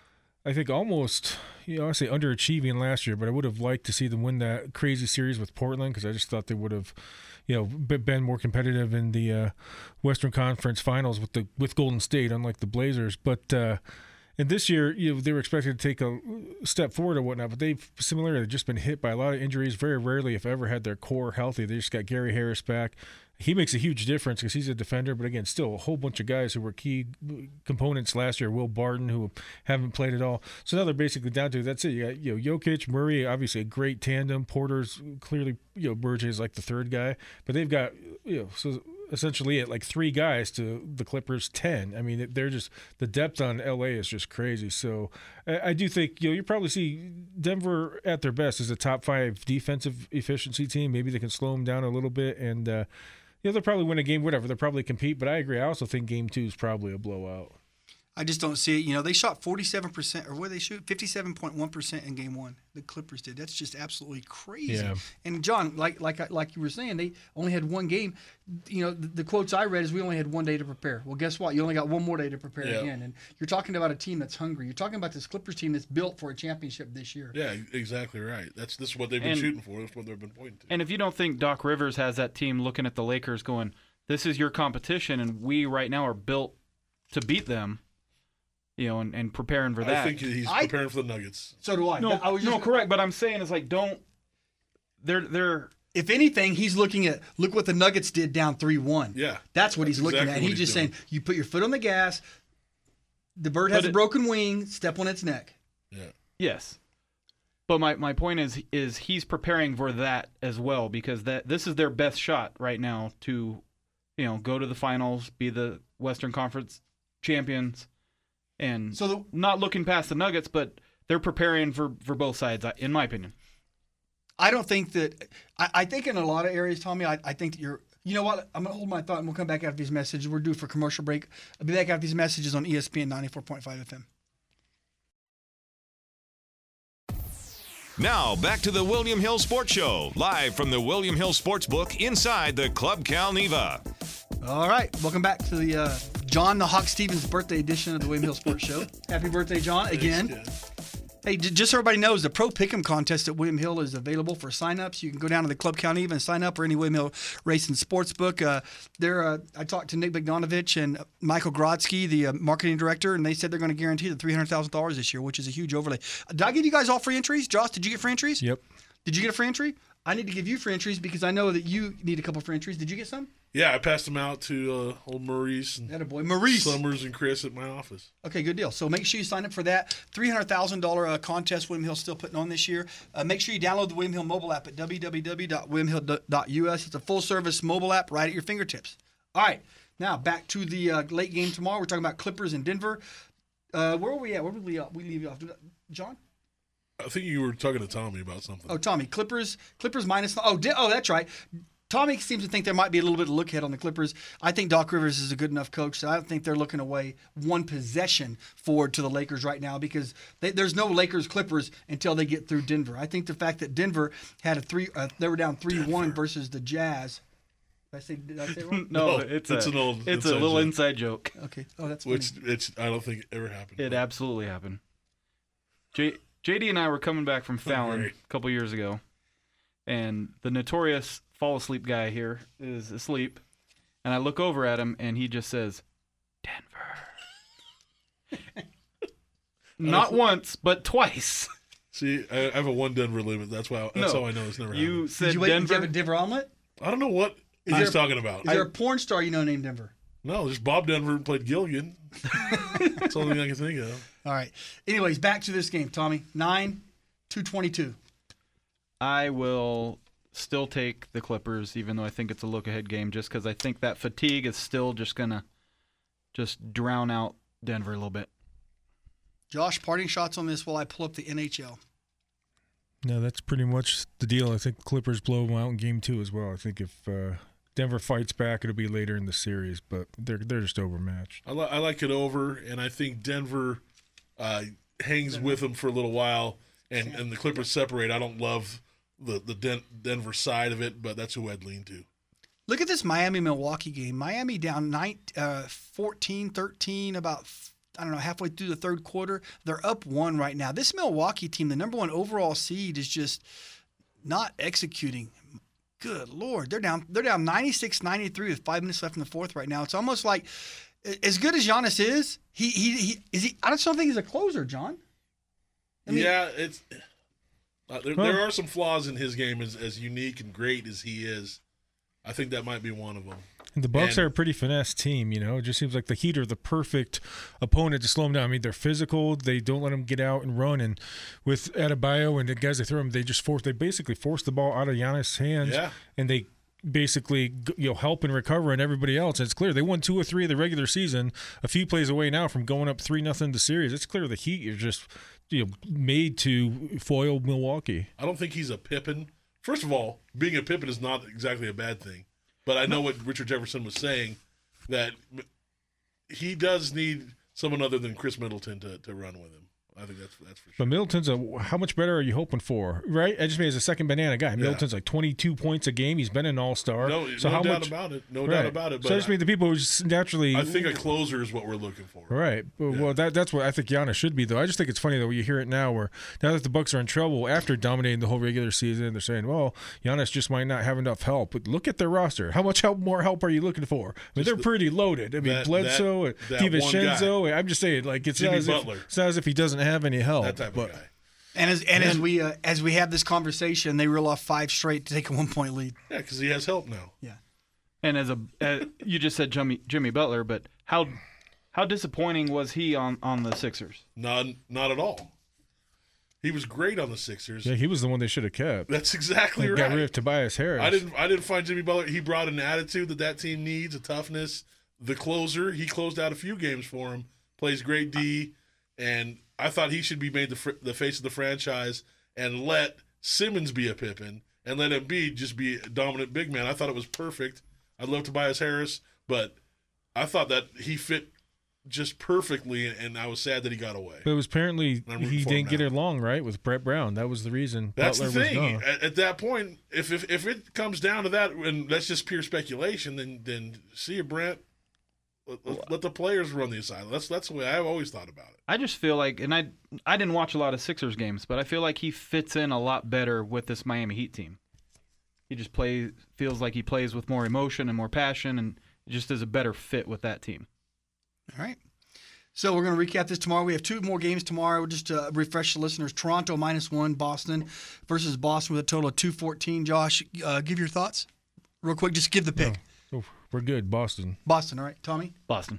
I think, almost, you know, I say underachieving last year. But I would have liked to see them win that crazy series with Portland because I just thought they would have, you know, been more competitive in the uh, Western Conference Finals with the with Golden State, unlike the Blazers. But uh, and this year, you know, they were expected to take a step forward or whatnot, but they've similarly just been hit by a lot of injuries. Very rarely, if ever, had their core healthy. They just got Gary Harris back. He makes a huge difference because he's a defender, but again, still a whole bunch of guys who were key components last year. Will Barton, who haven't played at all. So now they're basically down to that's it. You got you know Jokic, Murray, obviously a great tandem. Porter's clearly you know Burge is like the third guy, but they've got you know so essentially at like three guys to the Clippers ten. I mean they're just the depth on L A is just crazy. So I, I do think you know you probably see Denver at their best as a top five defensive efficiency team. Maybe they can slow them down a little bit and. Uh, Yeah, they'll probably win a game, whatever. They'll probably compete, but I agree. I also think game two is probably a blowout. I just don't see it. You know, they shot forty-seven percent, or what did they shoot? fifty-seven point one percent in game one. The Clippers did. That's just absolutely crazy. Yeah. And, John, like like I- like you were saying, they only had one game. You know, the, the quotes I read is we only had one day to prepare. Well, guess what? You only got one more day to prepare Yeah. again. And you're talking about a team that's hungry. You're talking about this Clippers team that's built for a championship this year. Yeah, exactly right. That's this is what they've been And- shooting for. That's what they've been pointing to. And if you don't think Doc Rivers has that team looking at the Lakers going, this is your competition, and we right now are built to beat them, you know, and, and preparing for I that. think he's I- preparing for the Nuggets. So do I. no, I was just, no, correct. But I'm saying is like, don't. They're they're If anything, he's looking at look what the Nuggets did down three one. Yeah. That's what That's he's looking exactly at. what He's he's just doing. saying you put your foot on the gas. The bird has But a it- broken wing. Step on its neck. Yeah. yes. But my, my point is is he's preparing for that as well because that this is their best shot right now to, you know, go to the finals, be the Western Conference champions, and So the, not looking past the Nuggets, but they're preparing for, for both sides, in my opinion. I don't think that. I, I think in a lot of areas, Tommy, I, I think that you're. You know what? I'm gonna hold my thought, and we'll come back after these messages. We're due for commercial break. I'll be back after these messages on E S P N ninety-four point five F M. Now, back to the William Hill Sports Show, live from the William Hill Sportsbook inside the Club Cal Neva. All right, welcome back to the uh, John the Hawk Stevens birthday edition of the William Hill Sports Show. Happy birthday, John! Again. Thanks, Hey, j- just so everybody knows, the Pro Pick'em contest at William Hill is available for sign-ups. You can go down to the Club County and sign up or any William Hill Racing Sportsbook. Uh, there, uh, I talked to Nick Bogdanovich and Michael Grodzki, the uh, marketing director, and they said they're going to guarantee the three hundred thousand dollars this year, which is a huge overlay. Did I give you guys all free entries? Josh, did you get free entries? Yep. Did you get a free entry? I need to give you free entries because I know that you need a couple free entries. Did you get some? Yeah, I passed them out to uh, old Maurice and Attaboy. Maurice. Summers and Chris at my office. Okay, good deal. So make sure you sign up for that three hundred thousand dollars uh, contest William Hill's still putting on this year. Uh, make sure you download the William Hill mobile app at w w w dot william hill dot u s. It's a full-service mobile app right at your fingertips. All right, now back to the uh, late game tomorrow. We're talking about Clippers in Denver. Uh, where were we at? Where did we, uh, we leave you off? John? I think you were talking to Tommy about something. Oh, Tommy, Clippers Clippers minus – oh, di- oh, that's right. Tommy seems to think there might be a little bit of look ahead on the Clippers. I think Doc Rivers is a good enough coach, so I don't think they're looking away one possession forward to the Lakers right now because they, there's no Lakers-Clippers until they get through Denver. I think the fact that Denver had a three, uh, they were down three one versus the Jazz. Did I say, did I say it wrong? No, No, it's, it's a, an old it's a inside little joke. inside joke. Okay. Oh, that's Which funny. it's I don't think it ever happened. It absolutely happened. J- JD and I were coming back from Fallon great. a couple years ago, and the notorious fall asleep guy here is asleep, and I look over at him, and he just says, Denver. Not once, but twice. See, I, I have a one Denver limit. That's why. That's No, how I know it's never You happened. said Did you, wait, did you Denver. have a Denver omelet? I don't know what Is he's there- talking about. Is there a porn star you know named Denver? No, there's Bob Denver who played Gilligan. That's the only thing I can think of. All right. Anyways, back to this game, Tommy. Nine, two twenty-two. I will still take the Clippers, even though I think it's a look-ahead game, just because I think that fatigue is still just going to just drown out Denver a little bit. Josh, parting shots on this while I pull up the N H L. No, that's pretty much the deal. I think Clippers blow them out in game two as well. I think if uh, Denver fights back, it'll be later in the series, but they're they're just overmatched. I, li- I like it over, and I think Denver uh, hangs with them for a little while, and, and the Clippers separate. I don't love the the Den- Denver side of it, but that's who I'd lean to. Look at this Miami-Milwaukee game. Miami down nine, uh, fourteen thirteen, about, I don't know, halfway through the third quarter. They're up one right now. This Milwaukee team, the number one overall seed, is just not executing. Good Lord. They're down They're down ninety-six ninety-three with five minutes left in the fourth right now. It's almost like, as good as Giannis is, he he, he is he. I just don't think he's a closer, John. I mean- yeah, it's uh, there, Well- there are some flaws in his game, as as unique and great as he is. I think that might be one of them. And the Bucks And- are a pretty finesse team, you know. It just seems like the Heat are the perfect opponent to slow them down. I mean, they're physical. They don't let them get out and run. And with Adebayo and the guys they throw them, they just force. They basically force the ball out of Giannis' hands, Yeah. and they basically you know help and recover and everybody else. And it's clear they won two or three of the regular season, a few plays away now from going up three nothing the series. It's clear the Heat are just you know made to foil Milwaukee. I don't think he's a Pippen. First of all, being a Pippen is not exactly a bad thing. But I know what Richard Jefferson was saying, that he does need someone other than Chris Middleton to, to run with him. I think that's that's for sure. But Middleton's a how much better are you hoping for, right? I just mean as a second banana guy. Middleton's like twenty-two points a game. He's been an all-star. No, so no how doubt much, about it. No right. doubt about it. But so I just mean the people who just naturally. I think a closer is what we're looking for. Right. Well, Yeah. well, that that's what I think Giannis should be, though. I just think it's funny that when you hear it now, where now that the Bucks are in trouble after dominating the whole regular season, they're saying, "Well, Giannis just might not have enough help." But look at their roster. How much help, more help are you looking for? I mean, Just they're the- pretty loaded. I mean, that- Bledsoe, that- that and one DiVincenzo. I'm just saying, like it's Jimmy not, as if, Butler. it's not as if he doesn't have any help. That type but, of guy. And as and as we uh, as we have this conversation, they reel off five straight to take a one point lead. Yeah, because he has help now. Yeah. And as a, uh, you just said Jimmy, Jimmy Butler, but how how disappointing was he on, on the Sixers? Not, not at all. He was great on the Sixers. Yeah, he was the one they should have kept. That's exactly They right. got rid of Tobias Harris. I didn't. I didn't find Jimmy Butler. He brought an attitude that that team needs, a toughness. The closer, he closed out a few games for him. Plays great D, and I thought he should be made the fr- the face of the franchise and let Simmons be a Pippen and let Embiid just be a dominant big man. I thought it was perfect. I love Tobias Harris, but I thought that he fit just perfectly, and I was sad that he got away. But it was apparently I'm rooting he for him didn't get now. along right with Brett Brown. That was the reason. That's Butler the thing. Was gone. At, at that point, if, if if it comes down to that, and that's just pure speculation, then then see you, Brent. Let, let, let the players run the asylum. That's that's the way I've always thought about it. I just feel like, and I I didn't watch a lot of Sixers games, but I feel like he fits in a lot better with this Miami Heat team. He just plays, feels like he plays with more emotion and more passion, and just is a better fit with that team. All right. So we're going to recap this tomorrow. We have two more games tomorrow. We'll just uh, refresh the listeners. Toronto minus one, Boston versus Boston with a total of two fourteen. Josh, uh, give your thoughts real quick. Just give the pick. Oh, we're good, Boston. Boston, all right. Tommy? Boston.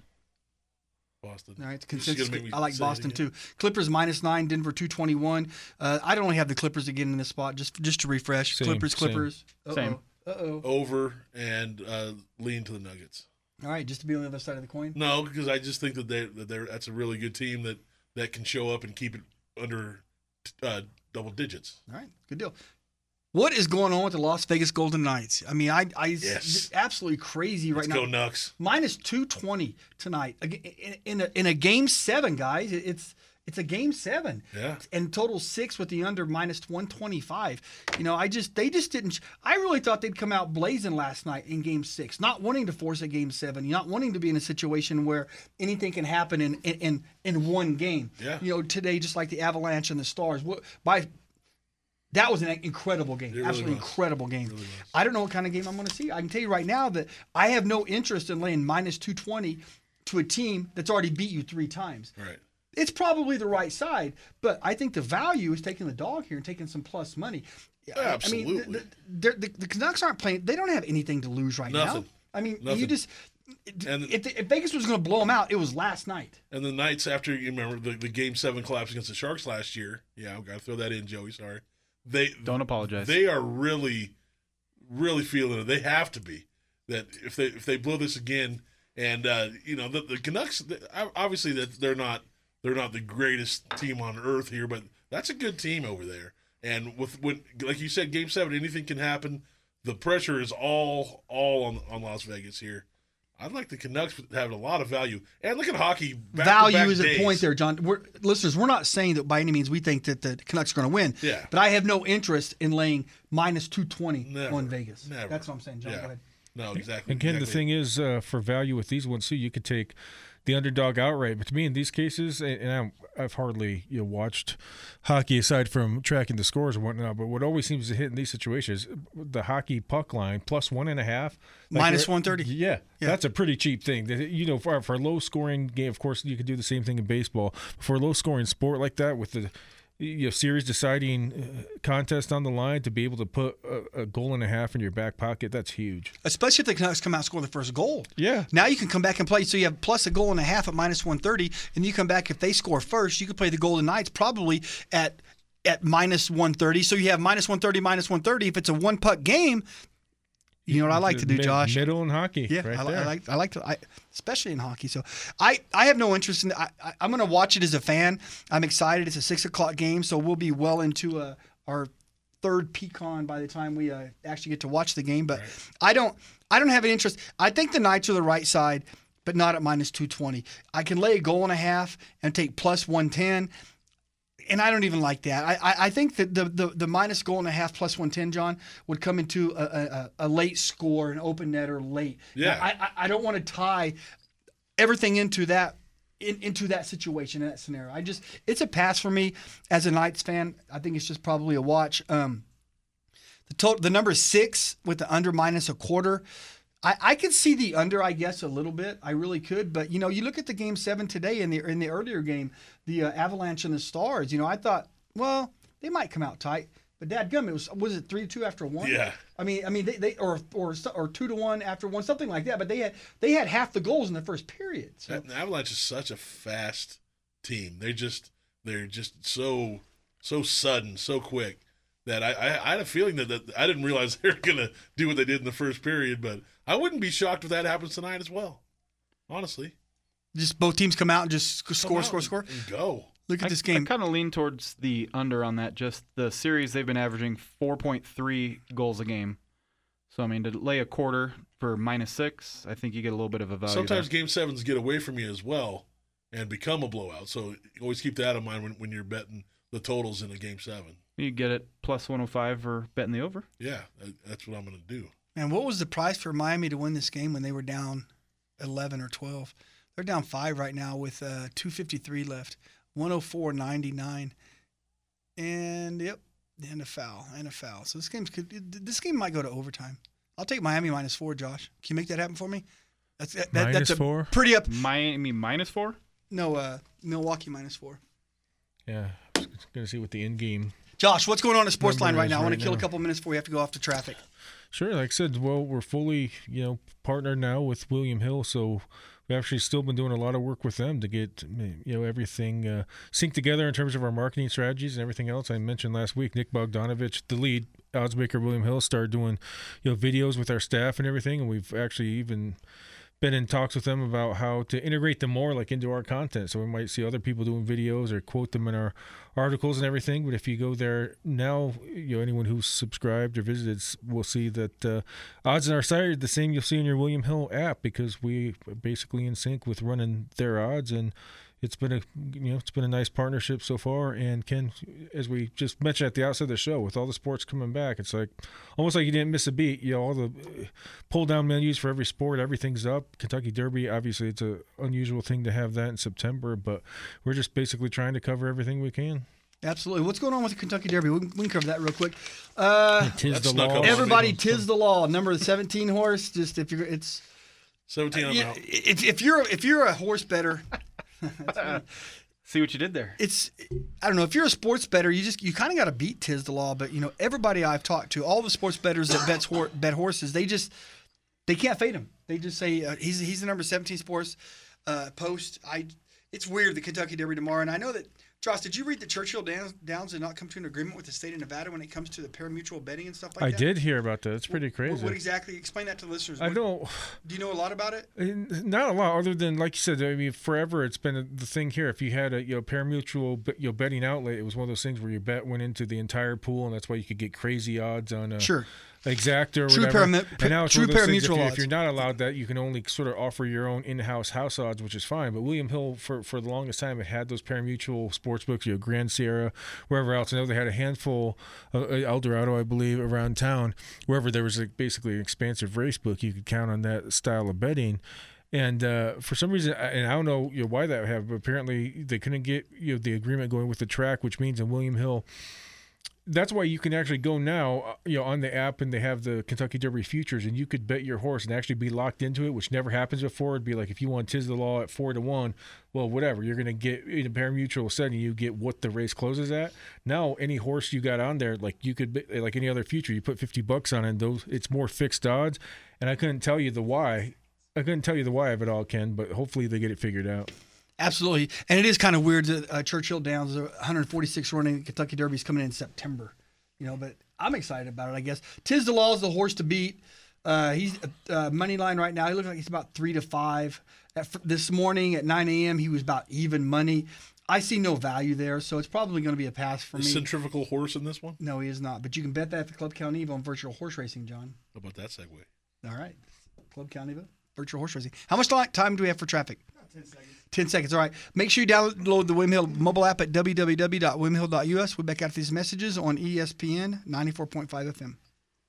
Boston. All right, You're just consensus. gonna make me I like say it Boston again? too. Clippers minus nine, Denver two twenty one. Uh, I'd only have the Clippers again in this spot just just to refresh. Same, Clippers, same. Clippers. Uh-oh. Same. Uh oh. Over and uh, lean to the Nuggets. All right, just to be on the other side of the coin. No, because I just think that they that they're that's a really good team that that can show up and keep it under uh, double digits. All right, good deal. What is going on with the Las Vegas Golden Knights? I mean, I, I Yes. absolutely crazy right Let's now. go Nucks. Minus two twenty tonight in, in a in a game seven, guys. It's it's a game seven. Yeah. And total six with the under minus one twenty five. You know, I just they just didn't. I really thought they'd come out blazing last night in game six, not wanting to force a game seven, not wanting to be in a situation where anything can happen in in in, in one game. Yeah. You know, today just like the Avalanche and the Stars. What by That was an incredible game, It really absolutely was. incredible game. It really was. I don't know what kind of game I'm going to see. I can tell you right now that I have no interest in laying minus two twenty to a team that's already beat you three times. Right. It's probably the right side, but I think the value is taking the dog here and taking some plus money. I- Absolutely. I mean, the, the, the, the Canucks aren't playing. They don't have anything to lose right now. Nothing. I mean, you Nothing. just And- if, if Vegas was going to blow them out, it was last night. And the Knights, after you remember the, the game seven collapse against the Sharks last year, yeah, I've got to throw that in, Joey. Sorry. They Don't apologize. They are really, really feeling it. They have to be that if they if they blow this again, and uh, you know the, the Canucks, obviously that they're not they're not the greatest team on earth here, but that's a good team over there. And with when like you said, game seven, anything can happen. The pressure is all all on on Las Vegas here. I'd like the Canucks having a lot of value. And look at hockey. Value back-to-back is a days. point there, John. We're, listeners, we're not saying that by any means we think that the Canucks are going to win. Yeah. But I have no interest in laying minus two twenty Never. on Vegas. Never. That's what I'm saying, John. Yeah. Go ahead. No, exactly. Again, exactly. the thing is, uh, for value with these ones too, you could take the underdog outright. But to me, in these cases, and and I'm, I've hardly you know, watched hockey aside from tracking the scores and whatnot. But what always seems to hit in these situations, the hockey puck line plus one and a half, like Minus you're- one thirty. Yeah, Yeah. that's a pretty cheap thing. That- You know, for for a low scoring game, of course, you could do the same thing in baseball. For a low scoring sport like that, with the you know, series deciding uh, contest on the line, to be able to put a, a goal and a half in your back pocket, that's huge. Especially if the Canucks come out and score the first goal. Yeah. Now you can come back and play. So you have plus a goal and a half at minus one thirty, and you come back if they score first. You could play the Golden Knights probably at at minus one thirty. So you have minus one thirty, minus one thirty. If it's a one puck game, you know what I like to do, Mid- Josh? Middle in hockey. Yeah, right I, li- there. I like I like to, I, especially in hockey. So I, I have no interest in. I, I, I'm going to watch it as a fan. I'm excited. It's a six o'clock game, so we'll be well into uh, our third pecan by the time we uh, actually get to watch the game. But I don't I don't have an interest. I think the Knights are the right side, but not at minus two twenty. I can lay a goal and a half and take plus one ten. And I don't even like that. I, I, I think that the, the, the minus goal and a half plus one ten, John, would come into a, a, a late score, an open netter late. Yeah. Now, I, I, I don't want to tie everything into that in, into that situation, in that scenario. I just it's a pass for me as a Knights fan. I think it's just probably a watch. Um, the total, the number six with the under minus a quarter. I, I could see the under, I guess, a little bit. I really could, but you know, you look at the game seven today in the in the earlier game, the uh, Avalanche and the Stars. You know, I thought, well, they might come out tight, but dadgum, it was was it three to two after one? Yeah. I mean, I mean, they, they or or or two to one after one, something like that. But they had they had half the goals in the first period. So That- the Avalanche is such a fast team. They just they're just so so sudden, so quick that I, I, I had a feeling that, that I didn't realize they were gonna do what they did in the first period. But I wouldn't be shocked if that happens tonight as well. Honestly, just both teams come out and just sc- Come score, out score, score. and go. Look at I, this game. I kind of lean towards the under on that. Just the series, they've been averaging four point three goals a game. So, I mean, to lay a quarter for minus six, I think you get a little bit of a value Sometimes there. game sevens get away from you as well and become a blowout. So always keep that in mind when, when you're betting the totals in a game seven. You get it plus one oh five for betting the over. Yeah, that- that's what I'm going to do. Man, what was the price for Miami to win this game when they were down eleven or twelve? They're down five right now with uh, two fifty-three left, one oh four ninety-nine. And, yep, and a foul, and a foul. So this game's could this game might go to overtime. I'll take Miami minus four, Josh. Can you make that happen for me? That's that, that- Minus that's a four? pretty up. Miami minus four? No, uh, Milwaukee minus four. Yeah, I was going to see what the end game. Josh, what's going on at Sports Number Line right is now? I want right to kill a now. couple minutes before we have to go off to traffic. Sure, like I said, well, we're fully, you know, partnered now with William Hill, so we've actually still been doing a lot of work with them to get, you know, everything uh, synced together in terms of our marketing strategies and everything else. I mentioned last week, Nick Bogdanovich, the lead odds maker, William Hill, started doing, you know, videos with our staff and everything, and we've actually even been in talks with them about how to integrate them more like into our content. So we might see other people doing videos or quote them in our articles and everything. But if you go there now, you know, anyone who's subscribed or visited will see that uh, odds on our side are the same you'll see in your William Hill app, because we are basically in sync with running their odds. And it's been a you know it's been a nice partnership so far. And Ken, as we just mentioned at the outset of the show, with all the sports coming back, it's like almost like you didn't miss a beat. You know, all the pull down menus for every sport, everything's up. Kentucky Derby, obviously, it's an unusual thing to have that in September, but we're just basically trying to cover everything we can. Absolutely. What's going on with the Kentucky Derby? We can, we can cover that real quick. Uh, Tis the snuck law. up on everybody, me. tis the law. Number seventeen horse. Just if you're, it's seventeen, I'm yeah, out. if, if you're if you're a horse better. See what you did there. It's I don't know, if you're a sports bettor, you just you kind of got to beat tis the law. But you know, everybody I've talked to, all the sports bettors that bets hor- bet horses, they just they can't fade him. They just say uh, he's he's the number seventeen sports uh, post. I it's weird, the Kentucky Derby tomorrow, and I know that. Josh, did you read that Churchill Downs, Downs did not come to an agreement with the state of Nevada when it comes to the parimutuel betting and stuff like I that? did hear about that. It's pretty What, crazy. what exactly? Explain that to the listeners. I What- don't. Do you know a lot about it? Not a lot, other than like you said. I mean, forever it's been the thing here. If you had a you know parimutuel you know betting outlet, it was one of those things where your bet went into the entire pool, and that's why you could get crazy odds on a Sure. exacta or True whatever. parami- and now it's true one of those things, if, parimutuel you, odds. if you're not allowed that, you can only sort of offer your own in-house house odds, which is fine. But William Hill, for for the longest time, it had those parimutuel sports books, you know, Grand Sierra, wherever else. I know they had a handful, uh, El Dorado, I believe, around town, wherever there was a, basically an expansive race book, you could count on that style of betting. And uh, for some reason, and I don't know, you know why that would have, but apparently they couldn't get you know the agreement going with the track, which means in William Hill, that's why you can actually go now, you know, on the app, and they have the Kentucky Derby futures, and you could bet your horse and actually be locked into it, which never happens before. It'd be like if you won Tis the Law at four to one, well, whatever, you're going to get in a parimutuel setting, you get what the race closes at. Now, any horse you got on there, like you could, bet, like any other future, you put fifty bucks on it, and those, it's more fixed odds. And I couldn't tell you the why. I couldn't tell you the why of it all, Ken, but hopefully they get it figured out. Absolutely. And it is kind of weird that uh, Churchill Downs, the one forty-six running Kentucky Derby, is coming in September. You know, but I'm excited about it, I guess. Tis the Law is the horse to beat. Uh, he's uh, money line right now. He looks like he's about three to five. At, this morning at nine a.m., he was about even money. I see no value there, so it's probably going to be a pass for Is me. centrifugal horse in this one? No, he is not. But you can bet that at the Club Cal Neva on virtual horse racing, John. How about that segue? All right. Club Cal Neva, virtual horse racing. How much li- time do we have for traffic? ten seconds. ten seconds. All right. Make sure you download the William Hill mobile app at w w w dot william hill dot u s. We'll be back after these messages on E S P N ninety-four point five F M.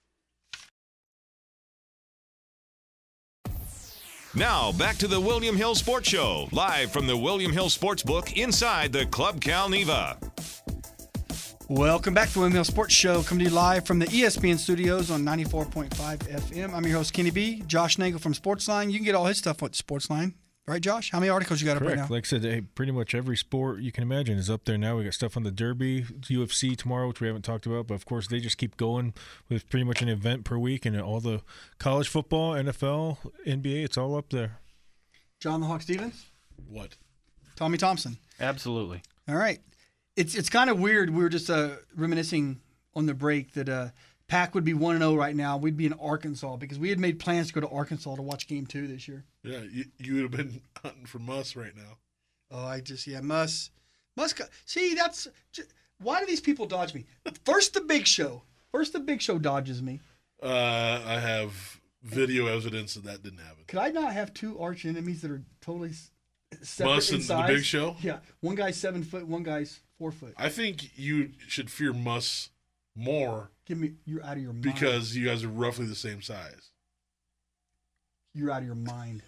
Now, back to the William Hill Sports Show, live from the William Hill Sportsbook inside the Club Cal Neva. Welcome back to the William Hill Sports Show, coming to you live from the E S P N studios on ninety-four point five F M. I'm your host, Kenny B. Josh Nagel from Sportsline. You can get all his stuff on Sportsline. Right, Josh? How many articles you got Correct. up right now? Like I said, hey, pretty much every sport you can imagine is up there now. We got stuff on the Derby, U F C tomorrow, which we haven't talked about, but of course they just keep going with pretty much an event per week, and all the college football, N F L, N B A, it's all up there. John the Hawk Stevens? What? Tommy Thompson. Absolutely. All right. It's it's kind of weird. We were just uh, reminiscing on the break that uh, Pack would be one and oh right now. We'd be in Arkansas because we had made plans to go to Arkansas to watch game two this year. Yeah, you, you would have been hunting for Muss right now. Oh, I just, yeah, Muss. Muss. got- See, that's, why do these people dodge me? First the Big Show. First the Big Show dodges me. Uh, I have video evidence that that didn't happen. Could I not have two arch enemies that are totally s- separate Muss in and the size? Big Show? Yeah. One guy's seven foot, one guy's four foot. I think you should fear Muss more Give me, you're out of your mind. because you guys are roughly the same size. You're out of your mind.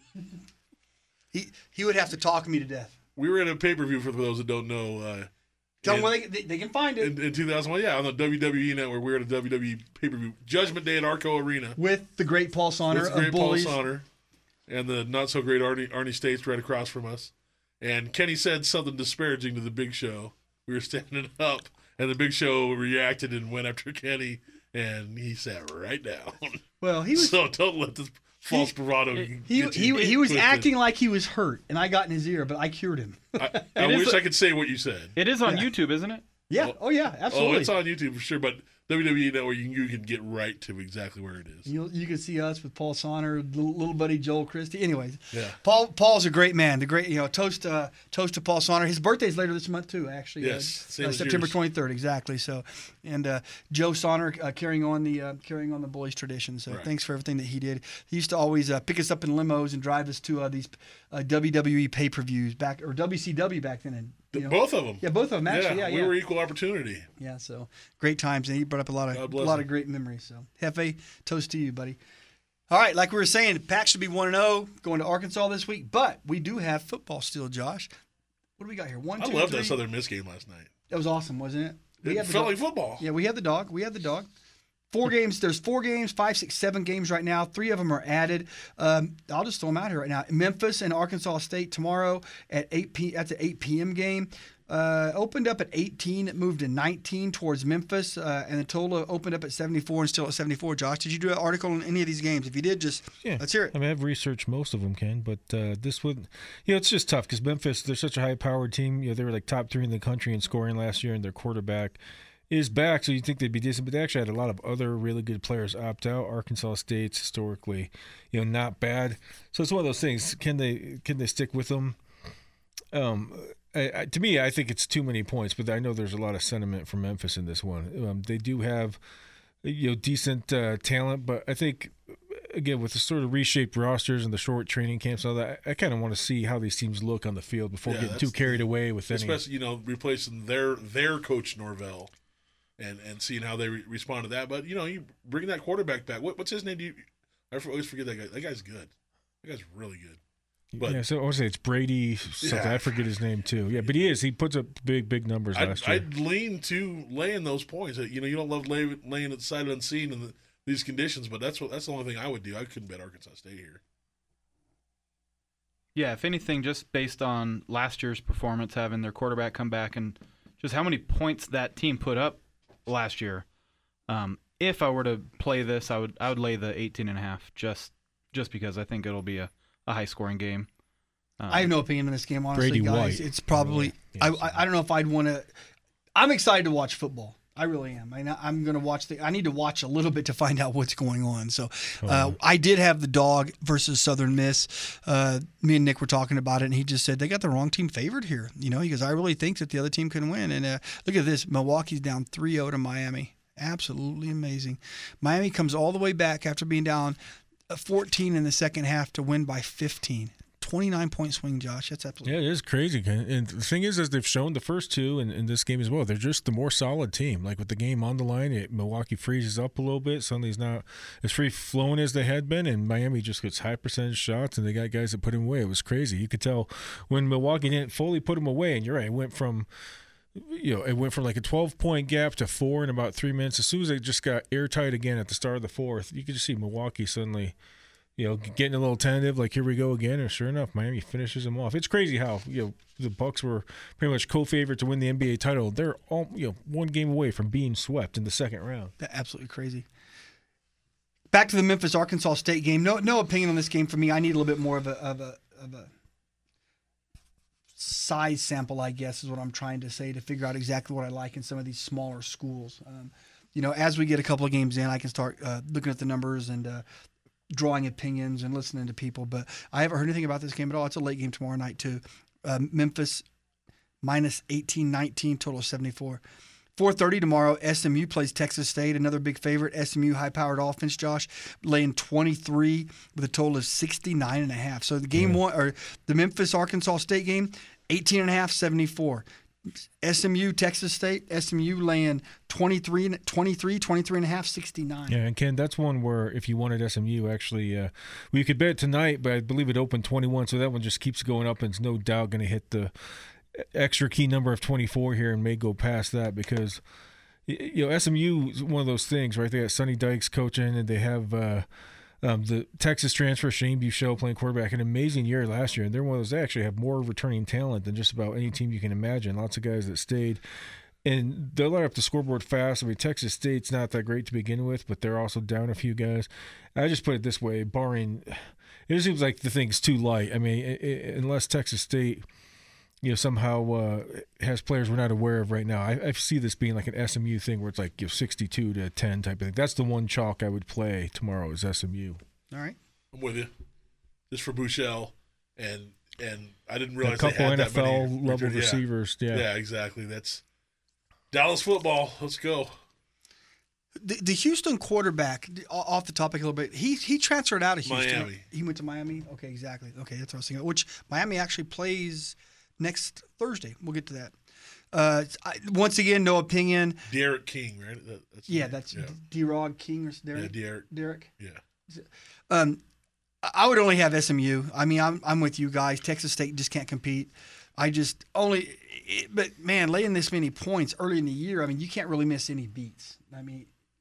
he he would have to talk me to death. We were in a pay-per-view, for those that don't know. Uh, Tell in, them where they, they, they can find it. in, in two thousand one, yeah, on the W W E network. We were at a W W E pay-per-view. Judgment Day at Arco Arena. With the great Paul Sonner With the great of Paul Bullies. Sonner and the not-so-great Arnie, Arnie States right across from us. And Kenny said something disparaging to the Big Show. We were standing up, and the Big Show reacted and went after Kenny, and he sat right down. Well, he was So don't let this false bravado he get he, you he was twisted. acting like he was hurt, and I got in his ear, but I cured him. I, I It is wish a- I could say what you said. It is on YouTube, isn't it? Yeah. Oh, yeah. Absolutely. Oh, it's on YouTube for sure. But W W E Network, you, you can get right to exactly where it is. You you can see us with Paul Sonner, little, little buddy Joel Christie. Anyways, Yeah. Paul Paul's a great man. The great you know toast uh, toast to Paul Sonner. His birthday's later this month too. Actually, Yes, uh, same uh, as September yours. twenty-third exactly. So, and uh, Joe Sonner uh, carrying on the uh, carrying on the boys' tradition. So Right. thanks for everything that he did. He used to always uh, pick us up in limos and drive us to uh, these uh, W W E pay per views back or W C W back then. And, you know, Both of them. yeah, both of them actually. Yeah, we yeah. were equal opportunity. Yeah, so great times, and he brought up a lot of God a bless lot him. of great memories. So, Hefe, toast to you, buddy. All right, like we were saying, the Pack should be one and zero going to Arkansas this week, but we do have football still, Josh. What do we got here? One, I two, loved three. that Southern Miss game last night. That was awesome, wasn't it? We It had the felt dog. like football. Yeah, we had the dog. We had the dog. Four games. There's four games, five, six, seven games right now. Three of them are added. Um, I'll just throw them out here right now. Memphis and Arkansas State tomorrow at eight p. That's an eight p.m. game. Uh, opened up at eighteen, it moved to nineteen towards Memphis, uh, and the total opened up at seventy-four and still at seventy-four. Josh, did you do an article on any of these games? If you did, just Yeah, let's hear it. I mean, I've researched most of them, Ken, but uh, this would, you know, it's just tough because Memphis, they're such a high-powered team. You know, they were like top three in the country in scoring last year, and their quarterback is back, so you think they'd be decent. But they actually had a lot of other really good players opt out. Arkansas State's historically, you know, not bad. So it's one of those things. Can they can they stick with them? Um, I, I, to me, I think it's too many points, but I know there's a lot of sentiment from Memphis in this one. Um, they do have, you know, decent uh, talent, but I think, again, with the sort of reshaped rosters and the short training camps and all that, I, I kind of want to see how these teams look on the field before Yeah, getting that's too the carried thing. away with any. Especially, you know, replacing their their coach Norvell, and and seeing how they re- respond to that. But you know, you bring that quarterback back. What, what's his name? Do you? I always forget that guy. That guy's good. That guy's really good. But yeah, so I would say it's Brady. Something. Yeah. I forget his name too. Yeah, but he is. He puts up big, big numbers I'd, last year. I'd lean to laying those points. You know, you don't love lay, laying it sight unseen in the, these conditions, but that's what that's the only thing I would do. I couldn't bet Arkansas State here. Yeah, if anything, just based on last year's performance, having their quarterback come back, and just how many points that team put up last year. Um, if I were to play this, I would I would lay the eighteen and a half just just because I think it'll be a, a high scoring game. Um, I have no opinion on this game, honestly, Brady guys. White. It's probably Yeah, I, so- I I don't know if I'd want to. I'm excited to watch football. I really am. I mean, I'm going to watch the. I need to watch a little bit to find out what's going on. So, uh, I did have the dog versus Southern Miss. Uh, me and Nick were talking about it, and he just said they got the wrong team favored here. You know, because I really think that the other team can win. And uh, look at this: Milwaukee's down three oh to Miami. Absolutely amazing. Miami comes all the way back after being down fourteen in the second half to win by fifteen. twenty-nine point swing, Josh. That's absolutely. Yeah, it is crazy. And the thing is, as they've shown the first two in, in this game as well, they're just the more solid team. Like with the game on the line, it, Milwaukee freezes up a little bit. Suddenly it's not as free flowing as they had been, and Miami just gets high percentage shots, and they got guys that put him away. It was crazy. You could tell when Milwaukee didn't fully put him away, and you're right, it went from you know, it went from like a twelve point gap to four in about three minutes. As soon as they just got airtight again at the start of the fourth, you could just see Milwaukee suddenly, you know, getting a little tentative, like here we go again, and sure enough, Miami finishes them off. It's crazy how, you know, the Bucks were pretty much co-favorite to win the N B A title. They're all, you know, one game away from being swept in the second round. That's absolutely crazy. Back to the Memphis Arkansas State game. No, no opinion on this game for me. I need a little bit more of a of a of a size sample, I guess, is what I'm trying to say to figure out exactly what I like in some of these smaller schools. Um, you know, as we get a couple of games in, I can start uh, looking at the numbers and uh, drawing opinions and listening to people. But I haven't heard anything about this game at all. It's a late game tomorrow night too. Uh, Memphis minus eighteen nineteen, total of seventy-four. four thirty tomorrow, S M U plays Texas State, another big favorite. S M U high-powered offense, Josh, laying twenty-three with a total of sixty-nine and a half. So the game Yeah. one, or the Memphis Arkansas State game, eighteen and a half, seventy-four. S M U Texas State, S M U laying twenty-three, twenty-three, twenty-three and a half, sixty-nine. Yeah, and Ken, that's one where if you wanted S M U, actually, uh, well, you could bet tonight, but I believe it opened twenty-one, so that one just keeps going up and it's no doubt going to hit the extra key number of twenty-four here and may go past that because, you know, S M U is one of those things, right? They got Sonny Dykes coaching and they have uh, um, the Texas transfer, Shane Buechele, playing quarterback. An amazing year last year, and they're one of those, they actually have more returning talent than just about any team you can imagine. Lots of guys that stayed. And they'll light up the scoreboard fast. I mean, Texas State's not that great to begin with, but they're also down a few guys. I just put it this way, barring – it just seems like the thing's too light. I mean, it, it, unless Texas State you know, somehow uh, has players we're not aware of right now. I, I see this being like an S M U thing where it's like, you know, sixty-two to ten type of thing. That's the one chalk I would play tomorrow is S M U. All right. I'm with you. Just for Buechele, and and I didn't realize A couple they had N F L that many level return- yeah. receivers. Yeah. yeah, exactly. That's Dallas football. Let's go. The, the Houston quarterback, off the topic a little bit, he he transferred out of Houston. Miami. He went to Miami? Okay, exactly. Okay, that's what I was thinking. Which Miami actually plays next Thursday. We'll get to that. Uh, I, once again, no opinion. Derek King, right? That, that's Yeah, that's yeah. D-Rod King or yeah, Derek. Derek. Derek. Yeah. Um, I would only have S M U. I mean, I'm I'm with you guys. Texas State just can't compete. I just only, it, but man, laying this many points early in the year, I mean, you can't really miss any beats. I mean,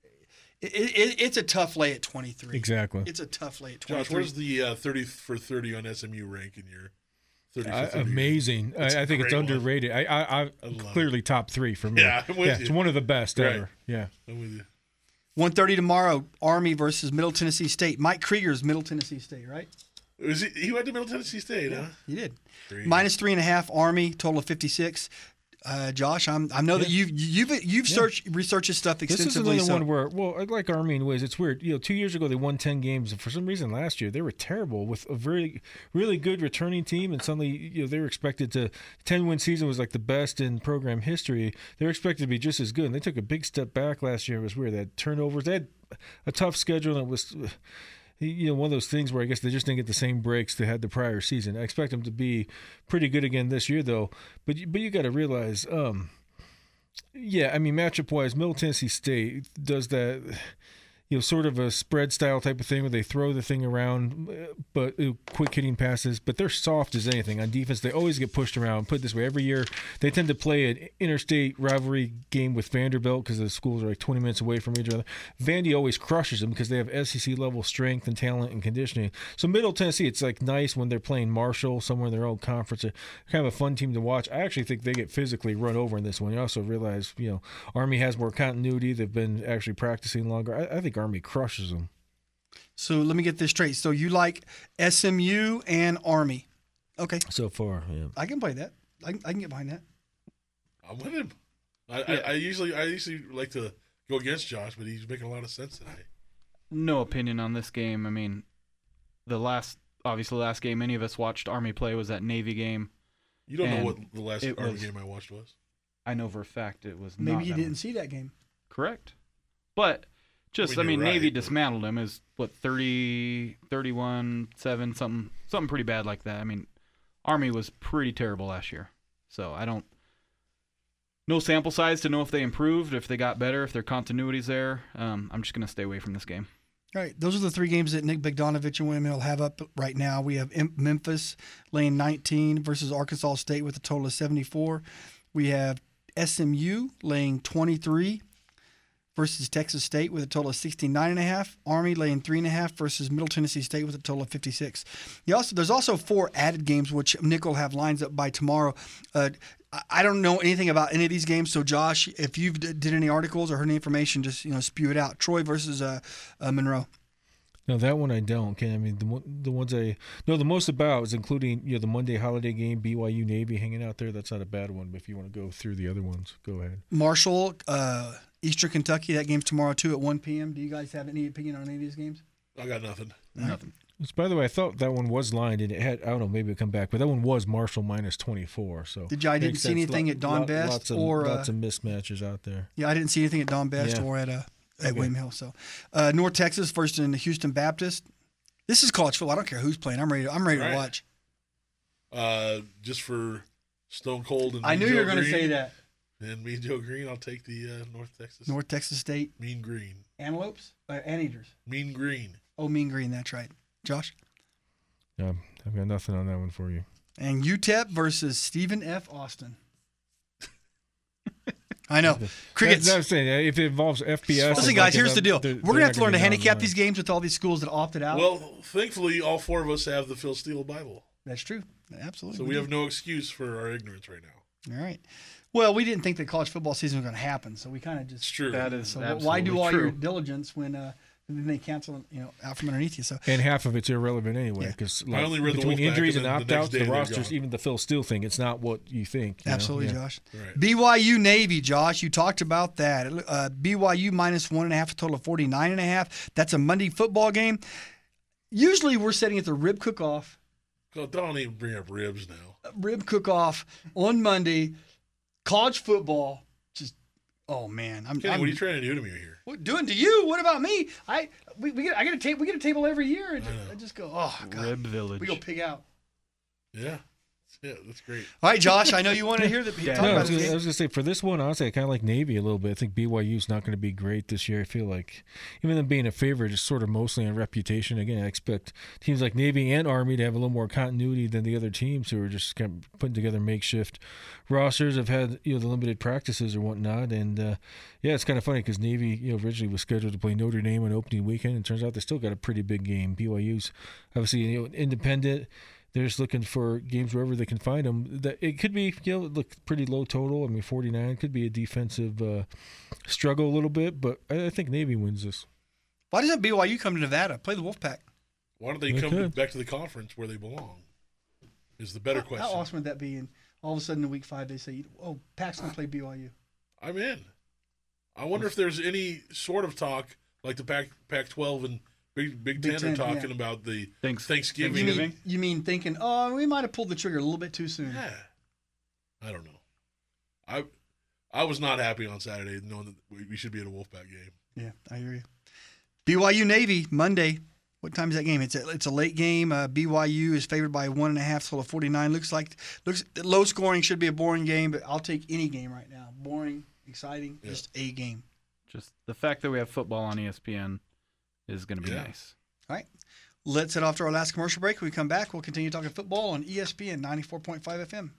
it, it, it's a tough lay at twenty-three. Exactly. It's a tough lay at Josh, twenty-three. where's the uh, thirty for thirty on S M U rank in your thirty I, for thirty? amazing. I, It's a I think it's great one. underrated. I, I, I, I love clearly top three for me. Yeah, I'm with yeah, you. It's one of the best Right. ever. Yeah. I'm with you. one thirty tomorrow, Army versus Middle Tennessee State. Mike Krieger's Middle Tennessee State, right? Was he, he went to Middle Tennessee State, huh? He did. Great. Minus three and a half, Army, total of fifty-six. Uh, Josh, I'm, I know that you've you've you've searched researched this stuff This extensively. is another so- one where, well, I like Army in ways. It's weird. You know, two years ago they won ten games, and for some reason last year they were terrible with a very, really good returning team, and suddenly you know they were expected to ten win season was like the best in program history. They were expected to be just as good, and they took a big step back last year. It was weird. They had turnovers. They had a tough schedule, and it was. You know, one of those things where I guess they just didn't get the same breaks they had the prior season. I expect them to be pretty good again this year, though. But you- but you got to realize, um, yeah, I mean, matchup wise, Middle Tennessee State does that. You know, sort of a spread style type of thing where they throw the thing around, uh, but uh, quick hitting passes. But they're soft as anything on defense. They always get pushed around. Put it this way, every year they tend to play an interstate rivalry game with Vanderbilt because the schools are like twenty minutes away from each other. Vandy always crushes them because they have S E C level strength and talent and conditioning. So Middle Tennessee, it's like nice when they're playing Marshall somewhere in their own conference. They're kind of a fun team to watch. I actually think they get physically run over in this one. You also realize, you know, Army has more continuity. They've been actually practicing longer. I, I think Army crushes them. So let me get this straight. So you like S M U and Army? Okay, So far, yeah. I can play that. I can, I can get behind that. I'm with him. I, I, I usually I usually like to go against Josh, but he's making a lot of sense today. No opinion on this game. I mean, the last, obviously, the last game any of us watched Army play was that Navy game. You don't know And what the last it Army was- game I watched was. I know for a fact it was Maybe not you that didn't one. see that game. Correct. But just, I I mean, mean, you're Navy right. dismantled him. Is what, thirty, thirty-one, seven, something, something pretty bad like that. I mean, Army was pretty terrible last year. So I don't, no sample size to know if they improved, if they got better, if their continuity's there. Um, I'm just going to stay away from this game. All right, those are the three games that Nick Bogdanovich and William Hill have up right now. We have M- Memphis laying nineteen versus Arkansas State with a total of seventy-four. We have S M U laying twenty-three versus Texas State with a total of sixty-nine and a half. Army laying three and a half versus Middle Tennessee State with a total of fifty-six. You also, there's also four added games which Nick will have lines up by tomorrow. Uh, I- I don't know anything about any of these games, so Josh, if you did any articles or heard any information, just you know spew it out. Troy versus uh, uh, Monroe. No, that one I don't. Can I mean the one- the ones I know the most about is including you know the Monday holiday game, B Y U Navy hanging out there. That's not a bad one. But if you want to go through the other ones, go ahead. Marshall, uh, Eastern Kentucky. That game's tomorrow too at one p.m. Do you guys have any opinion on any of these games? I got nothing. Nothing. Which, by the way, I thought that one was lined and it had I don't know maybe it'll come back, but that one was Marshall minus twenty-four. So Did you- I didn't makes see sense. anything at Don Best lots of, or, uh, lots of mismatches out there. Yeah, I didn't see anything at Don Best Yeah. or at uh, at Okay. William Hill. So, uh, North Texas versus in the Houston Baptist. This is college football. I don't care who's playing. I'm ready. To, I'm ready Right. to watch. Uh, just for Stone Cold and I Mean knew Joe you were going to Green say that. And Mean Joe Green, I'll take the uh, North Texas. North Texas State Mean Green. Antelopes, uh, Anteaters. Mean Green. Oh, Mean Green. That's right, Josh. No, I've got nothing on that one for you. And U T E P versus Stephen F. Austin. I know. Crickets. That's, that's saying if it involves F B S. Listen, it's guys, like here's the deal. they're- We're they're going to not have to learn to be down the handicap line. these games with all these schools that opted out. Well, thankfully, all four of us have the Phil Steele Bible. That's true. Absolutely. So we have no excuse for our ignorance right now. All right. Well, we didn't think the college football season was going to happen, so we kind of just. It's true. That is So absolutely why do all true. your diligence when uh, and then they cancel, you know, out from underneath you. So And half of it's irrelevant anyway, Yeah. because I only read the between Wolfpack, injuries and and then the next opt-outs, day the they're rosters, gone. even the Phil Steele thing, it's not what you think. you know? absolutely, Yeah. Josh. Right. B Y U Navy, Josh, you talked about that. Uh, B Y U minus one and a half, a total of forty-nine and a half. That's a Monday football game. Usually we're setting at the rib cook-off, God, don't even bring up ribs now. rib cook-off on Monday. College football, just oh man, I'm, Kenny, I'm what are you trying to do to me here? what, doing to you. What about me? I we, we get I get a table. We get a table every year. And I just go, oh god, Rib Village. we go pig out. Yeah. Yeah, that's great. All right, Josh, I know you want to hear the Yeah. talk No, I about was, this gonna, I game. was gonna say for this one, honestly, I kind of like Navy a little bit. I think B Y U's not going to be great this year. I feel like even them being a favorite is sort of mostly on reputation. Again, I expect teams like Navy and Army to have a little more continuity than the other teams who are just kind of putting together makeshift rosters. Have had you know the limited practices or whatnot, and uh, yeah, it's kind of funny because Navy you know originally was scheduled to play Notre Dame on opening weekend, and it turns out they still got a pretty big game. B Y U's obviously you know independent. They're just looking for games wherever they can find them. That it could be, you know, look pretty low total. I mean, forty-nine could be a defensive uh, struggle a little bit, but I, I think Navy wins this. Why doesn't B Y U come to Nevada? Play the Wolfpack. Why don't they, They come could. back to the conference where they belong? Is the better How question. awesome would that be? And all of a sudden in week five they say, "Oh, Pac's gonna play B Y U." I'm in. I wonder if there's any sort of talk like the Pac Pac twelve and Big Big, Big Ten are Ten, talking yeah. about the Thanks- Thanksgiving. You mean, Thanksgiving? you mean thinking, oh, we might have pulled the trigger a little bit too soon. Yeah. I don't know. I I was not happy on Saturday knowing that we, we should be at a Wolfpack game. Yeah, I hear you. B Y U Navy Monday. What time is that game? It's a, it's a late game. Uh, B Y U is favored by one and a half, total of forty-nine. Looks like looks low scoring. Should be a boring game, but I'll take any game right now. Boring, exciting, Yeah. just a game. Just the fact that we have football on E S P N is going to be Yeah. nice. All right. Let's head off to our last commercial break. When we come back, we'll continue talking football on E S P N ninety-four point five F M.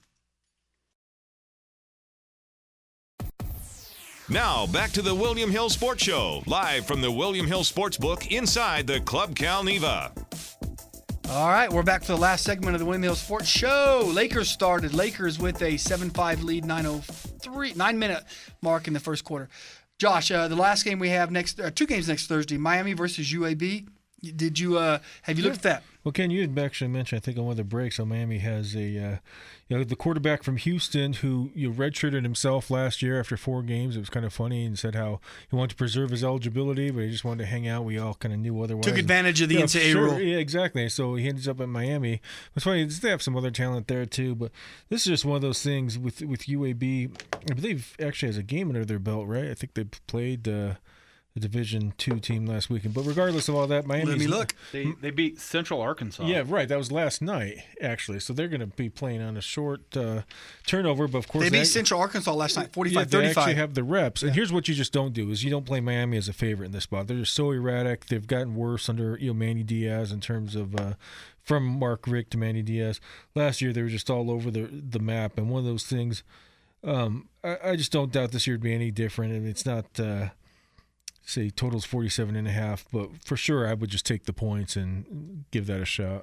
Now, back to the William Hill Sports Show, live from the William Hill Sportsbook inside the Club Cal Neva. All right, we're back for the last segment of the William Hill Sports Show. Lakers started. Lakers with a seven five lead, nine oh three, nine-minute mark in the first quarter. Josh, uh, the last game we have next, uh, two games next Thursday, Miami versus U A B. Did you uh, have you looked at that? Well, Ken, you had actually mentioned, I think, on one of the breaks, how Miami has a, uh, you know, the quarterback from Houston who you know, redshirted himself last year after four games. It was kind of funny and said how he wanted to preserve his eligibility, but he just wanted to hang out. We all kind of knew otherwise. Took advantage of the Yeah, N C double A sure. rule. Yeah, exactly. So he ends up at Miami. It's funny, they have some other talent there too, but this is just one of those things with with U A B. I believe actually has a game under their belt, right? I think they played uh, the Division Two team last weekend. But regardless of all that, Miami. Let me look. They they beat Central Arkansas. Yeah, right. That was last night, actually. So they're going to be playing on a short uh, turnover. But of course, They beat they- Central Arkansas last night, yeah, forty-five they thirty-five. actually have the reps. And here's what you just don't do: is you don't play Miami as a favorite in this spot. They're just so erratic. They've gotten worse under you know Manny Diaz in terms of uh, from Mark Richt to Manny Diaz. Last year they were just all over the the map. And one of those things, um, I, I just don't doubt this year would be any different. And it's not. Uh, say totals forty-seven and a half, but for sure I would just take the points and give that a shot.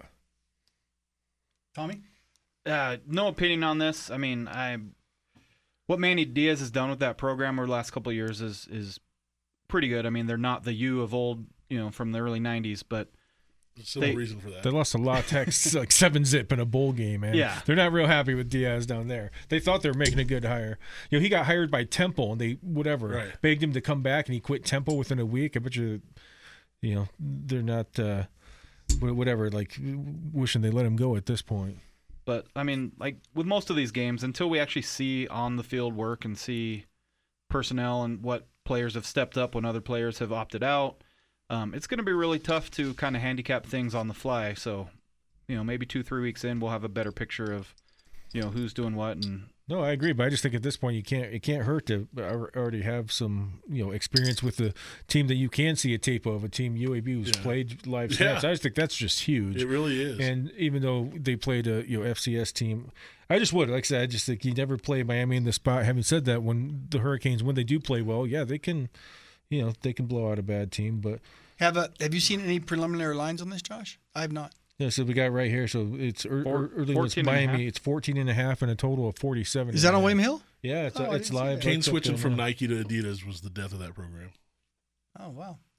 Tommy? Uh, no opinion on this. I mean, I what Manny Diaz has done with that program over the last couple of years is is pretty good. I mean, they're not the U of old, you know, from the early nineties, but There's still They- a reason for that. They lost a lot of Tex like seven zip in a bowl game, man. Yeah. They're not real happy with Diaz down there. They thought they were making a good hire. You know, he got hired by Temple and they whatever Right. begged him to come back and he quit Temple within a week. I bet you, you know, they're not uh, wha- whatever like wishing they let him go at this point. But I mean, like with most of these games, until we actually see on the field work and see personnel and what players have stepped up when other players have opted out, um, it's going to be really tough to kind of handicap things on the fly. So, you know, maybe two, three weeks in, we'll have a better picture of, you know, who's doing what. And No, I agree, but I just think at this point you can't it can't hurt to al- already have some you know experience with the team that you can see a tape of, a team U A B who's Yeah. played live Yeah. snaps. I just think that's just huge. It really is. And even though they played a you know F C S team, I just would like I said, I just think you never play Miami in the spot. Having said that, when the Hurricanes when they do play well, yeah, they can, you know, they can blow out a bad team. But Have a, have you seen any preliminary lines on this, Josh? I have not. yeah, so we got right here. So it's er, Four- er, early it's fourteen and a half. Miami. It's fourteen and a half and a total of forty-seven. Is that on William Hill? Yeah, it's Oh, I it's didn't see live. that. Kane It's up switching there from now. Nike to Adidas was the death of that program. Oh, wow.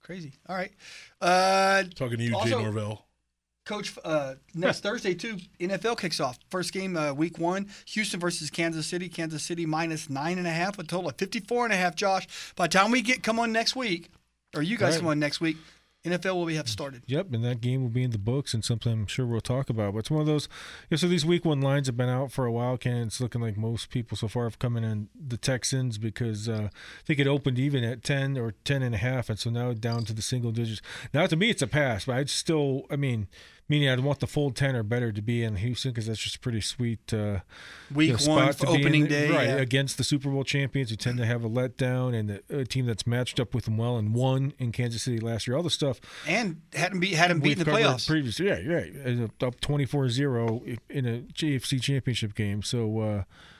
crazy. All right. Uh, Talking to you, also, Jay Norvell. Coach, uh, next Thursday, too, N F L kicks off. First game, uh, week one, Houston versus Kansas City. Kansas City minus nine and a half, a total of fifty-four and a half, Josh. By the time we get come on next week, or you guys Right. come on next week, N F L will be have started. Yep, and that game will be in the books and something I'm sure we'll talk about. But it's one of those, yeah, so these week one lines have been out for a while, Ken. It's looking like most people so far have come in on the Texans because uh, I think it opened even at ten or ten and a half, and so now down to the single digits. Now, to me, it's a pass, but I'd still, I mean, meaning I'd want the full ten or better to be in Houston because that's just a pretty sweet uh, Week you know, one spot for to be in opening the- day. right, yeah. against the Super Bowl champions who tend to have a letdown and a, a team that's matched up with them well and won in Kansas City last year. All the stuff And hadn't, be, hadn't beaten we've the covered playoffs. Previously, yeah, right, uh, up twenty-four zero in a J F C championship game. So, uh,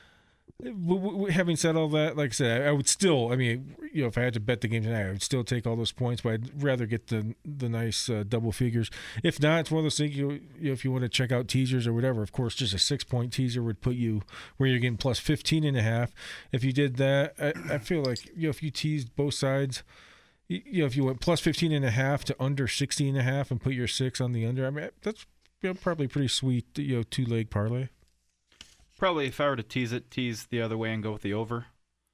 w- w- having said all that, like I said, I, I would still, I mean, you know, if I had to bet the game tonight, I would still take all those points, but I'd rather get the the nice uh, double figures. If not, it's one of those things. You, you know, if you want to check out teasers or whatever, of course, just a six point teaser would put you where you're getting plus fifteen and a half. If you did that, I, I feel like you know, if you teased both sides. You know, if you went plus fifteen and a half to under sixty and a half and put your six on the under, I mean, that's you know, probably pretty sweet, you know, two leg parlay. Probably if I were to tease it, tease the other way and go with the over.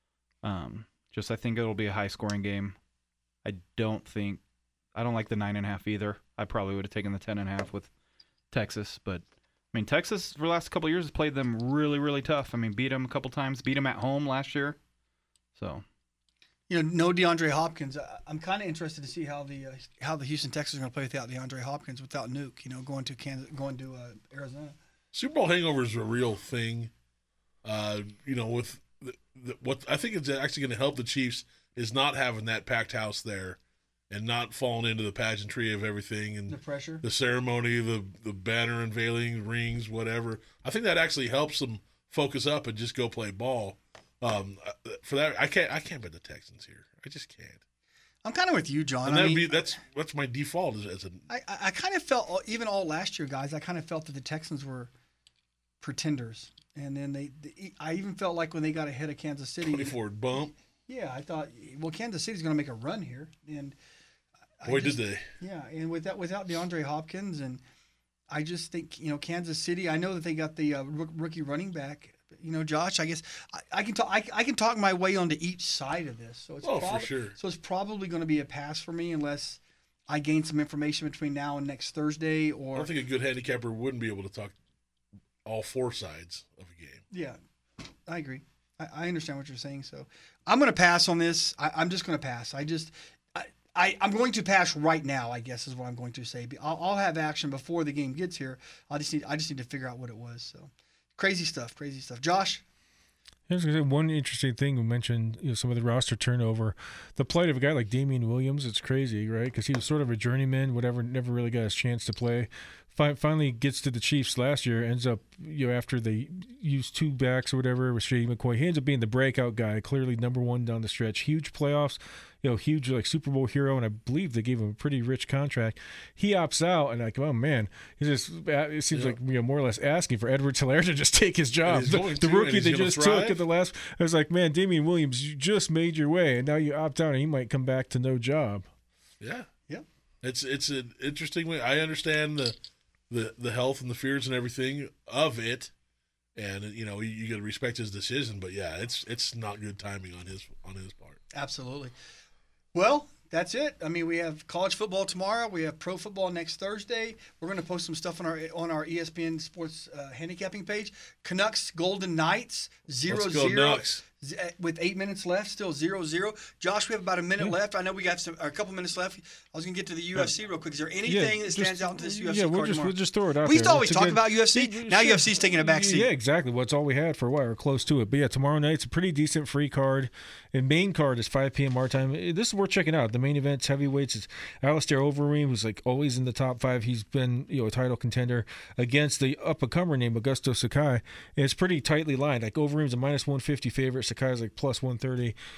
Um, just I think it'll be a high scoring game. I don't think I don't like the nine and a half either. I probably would have taken the ten and a half with Texas, but I mean Texas for the last couple of years has played them really, really tough. I mean, beat them a couple times, beat them at home last year. So. You know, no DeAndre Hopkins. I- I'm kind of interested to see how the uh, how the Houston Texans are going to play without DeAndre Hopkins, without Nuke. You know, going to Kansas, going to uh, Arizona. Super Bowl hangover is a real thing. Uh, you know, with the, the, what I think is actually going to help the Chiefs is not having that packed house there, and not falling into the pageantry of everything and The pressure. the ceremony, the the banner unveiling, rings, whatever. I think that actually helps them focus up and just go play ball. Um, for that, I can't I can't bet the Texans here. I just can't. I'm kind of with you, John. And I that'd mean, be that's that's my default as, as a I, I I kind of felt all- even all last year, guys. I kind of felt that the Texans were pretenders, and then they. they I even felt like when they got ahead of Kansas City. twenty-four bump. Yeah, I thought, well, Kansas City's going to make a run here, and I Boy, just- did they! Yeah, and without without DeAndre Hopkins, and I just think you know Kansas City. I know that they got the uh, rook- rookie running back. You know, Josh. I guess I, I can talk. I, I can talk my way onto each side of this. So it's Oh, for prob- sure. So it's probably going to be a pass for me unless I gain some information between now and next Thursday. I Or don't think a good handicapper wouldn't be able to talk all four sides of a game. yeah, I agree. I, I understand what you're saying. So I'm going to pass on this. I, I'm just going to pass. I just. I, I, I'm going to pass right now, I guess is what I'm going to say. I'll, I'll have action before the game gets here. I just need I just need to figure out what it was. So crazy stuff, crazy stuff. Josh, I was going to say one interesting thing we mentioned, you know, some of the roster turnover, the plight of a guy like Damian Williams. It's crazy, right? Because he was sort of a journeyman, whatever, never really got his chance to play. Fi- finally gets to the Chiefs last year, ends up, you know, after they used two backs or whatever with Shady McCoy, he ends up being the breakout guy, clearly number one down the stretch. Huge playoffs, you know, huge like Super Bowl hero, and I believe they gave him a pretty rich contract. He opts out, and like, oh man, he just it seems Yeah. like you know more or less asking for Edwards Helaire to just take his job. And he's The, going the to, and rookie he's they gonna just thrive. took at the last, I was like, man, Damian Williams, you just made your way, and now you opt out, and he might come back to no job. Yeah, yeah, it's it's an interesting way. I understand the the the health and the fears and everything of it, and you know you, you got to respect his decision. But yeah, it's it's not good timing on his on his part. absolutely. Well, that's it. I mean, we have college football tomorrow. We have pro football next Thursday. We're going to post some stuff on our on our E S P N Sports uh, handicapping page. Canucks Golden Knights zero Let's go zero Ducks. Z- with eight minutes left, still zero zero. Josh, we have about a minute left. I know we got some or a couple minutes left. I was going to get to the U F C real quick. Is there anything that stands just- out in this U F C yeah, card we'll just tomorrow? we'll just throw it out We used there. to always It's a talk good- about U F C. Yeah, Now sure. U F C's taking a back seat. Yeah, exactly. Well, it's all we had for a while, or close to it. But yeah, tomorrow night's a pretty decent free card. And main card is five p.m. our time. This is worth checking out. The main event's heavyweights. It's Alistair Overeem, who's like always in the top five. He's been you know a title contender against the up and comer named Augusto Sakai. And it's pretty tightly lined. Like Overeem's a minus one fifty favorite. Sakai's like plus one thirty.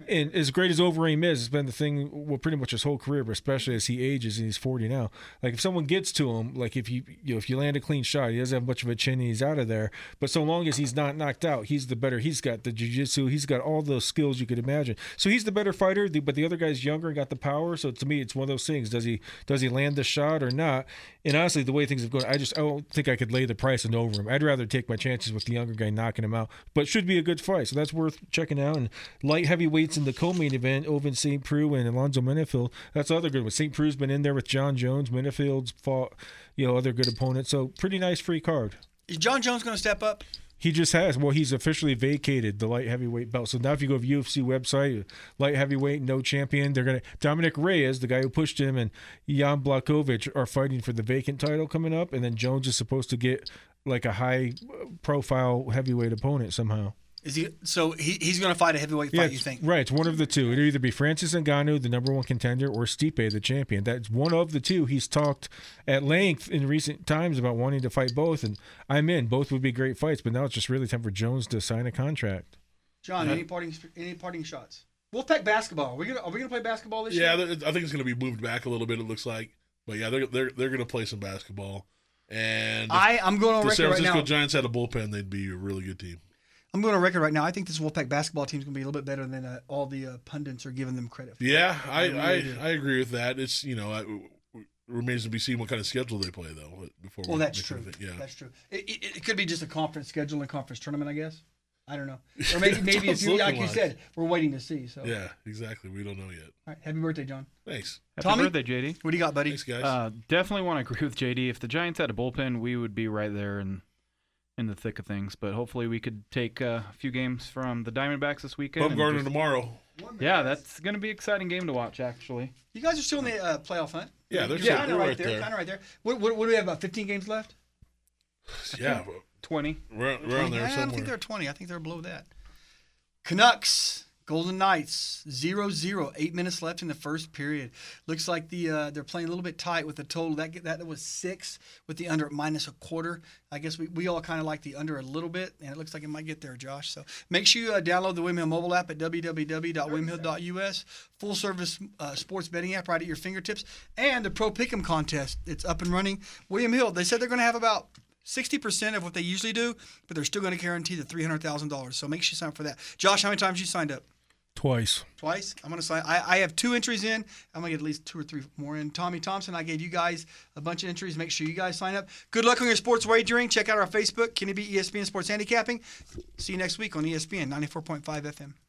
And as great as Overeem is, it's been the thing, well, pretty much his whole career, but especially as he ages and he's forty now. Like, if someone gets to him, like if you, you know, if you land a clean shot, he doesn't have much of a chin and he's out of there. But so long as he's not knocked out, he's the better. He's got the jiu-jitsu. He's got all those skills you could imagine. So he's the better fighter, but the other guy's younger and got the power. So to me, it's one of those things. Does he does he land the shot or not? And honestly, the way things have gone, I just I don't think I could lay the price on Overeem. I'd rather take my chances with the younger guy knocking him out. But should be a good fight. So that's worth checking out. And light heavyweights in the co-main event, Ovince Saint Preux and Alonzo Menifield. That's the other good one. Saint Preux's been in there with John Jones. Menifield's fought, you know, other good opponents. So pretty nice free card. Is John Jones going to step up? He just has. Well, he's officially vacated the light heavyweight belt. So now if you go to U F C website, light heavyweight, no champion. They're going to Dominic Reyes, the guy who pushed him, and Jan Blachowicz are fighting for the vacant title coming up. And then Jones is supposed to get like a high-profile heavyweight opponent somehow. Is he so he, he's going to fight a heavyweight fight, Yeah, you think? Right, it's one of the two. It'll either be Francis Ngannou, the number one contender, or Stipe, the champion. That's one of the two. He's talked at length in recent times about wanting to fight both, and I'm in. Both would be great fights, but now it's just really time for Jones to sign a contract. John, any parting any parting shots? Wolfpack basketball. Are we gonna are we gonna play basketball this Yeah, year? I think it's going to be moved back a little bit. It looks like, but yeah, they're they're they're going to play some basketball. And if I I'm going on the record San right Francisco now. Giants had a bullpen, they'd be a really good team. I'm going on record right now. I think this Wolfpack basketball team is going to be a little bit better than uh, all the uh, pundits are giving them credit for. Yeah, I I really I, do. I agree with that. It's you know, I, it remains to be seen what kind of schedule they play though. Before Well, we that's make true. anything. Yeah, That's true. It, it, it could be just a conference schedule and conference tournament, I guess. I don't know. Or maybe maybe It's if you, like looking you like. said, we're waiting to see. So, yeah, exactly. We don't know yet. all right, happy birthday, John. Thanks, Happy Tommy? birthday, J D. What do you got, buddy? thanks guys. Uh, definitely want to agree with J D. If the Giants had a bullpen, we would be right there in in the thick of things. But hopefully, we could take uh, a few games from the Diamondbacks this weekend. and Bumgarner just- tomorrow. Yeah, that's going to be an exciting game to watch. Actually, You guys are still in the uh, playoff hunt. Yeah, they're You're still- kind they're of right, right there. there. Kind of right there. What, what, what do we have? About fifteen games left. Yeah, twenty. we're, we're on there I don't think somewhere. they're twenty. I think they're below that. Canucks, Golden Knights, zero zero. Eight minutes left in the first period. Looks like the uh, they're playing a little bit tight with the total. That that was six with the under at minus a quarter. I guess we, we all kind of like the under a little bit, and it looks like it might get there, Josh. So make sure you uh, download the Windmill mobile app at w w w dot windmill dot u s. Full service uh, sports betting app right at your fingertips. And the Pro Pick'em contest. It's up and running. William Hill, they said they're going to have about sixty percent of what they usually do, but they're still going to guarantee the three hundred thousand dollars. So make sure you sign up for that. Josh, how many times you signed up? Twice. Twice. I'm going to sign. I, I have two entries in. I'm going to get at least two or three more in. Tommy Thompson, I gave you guys a bunch of entries. Make sure you guys sign up. Good luck on your sports wagering. Check out our Facebook, Kenny B, E S P N Sports Handicapping. See you next week on E S P N ninety-four point five F M.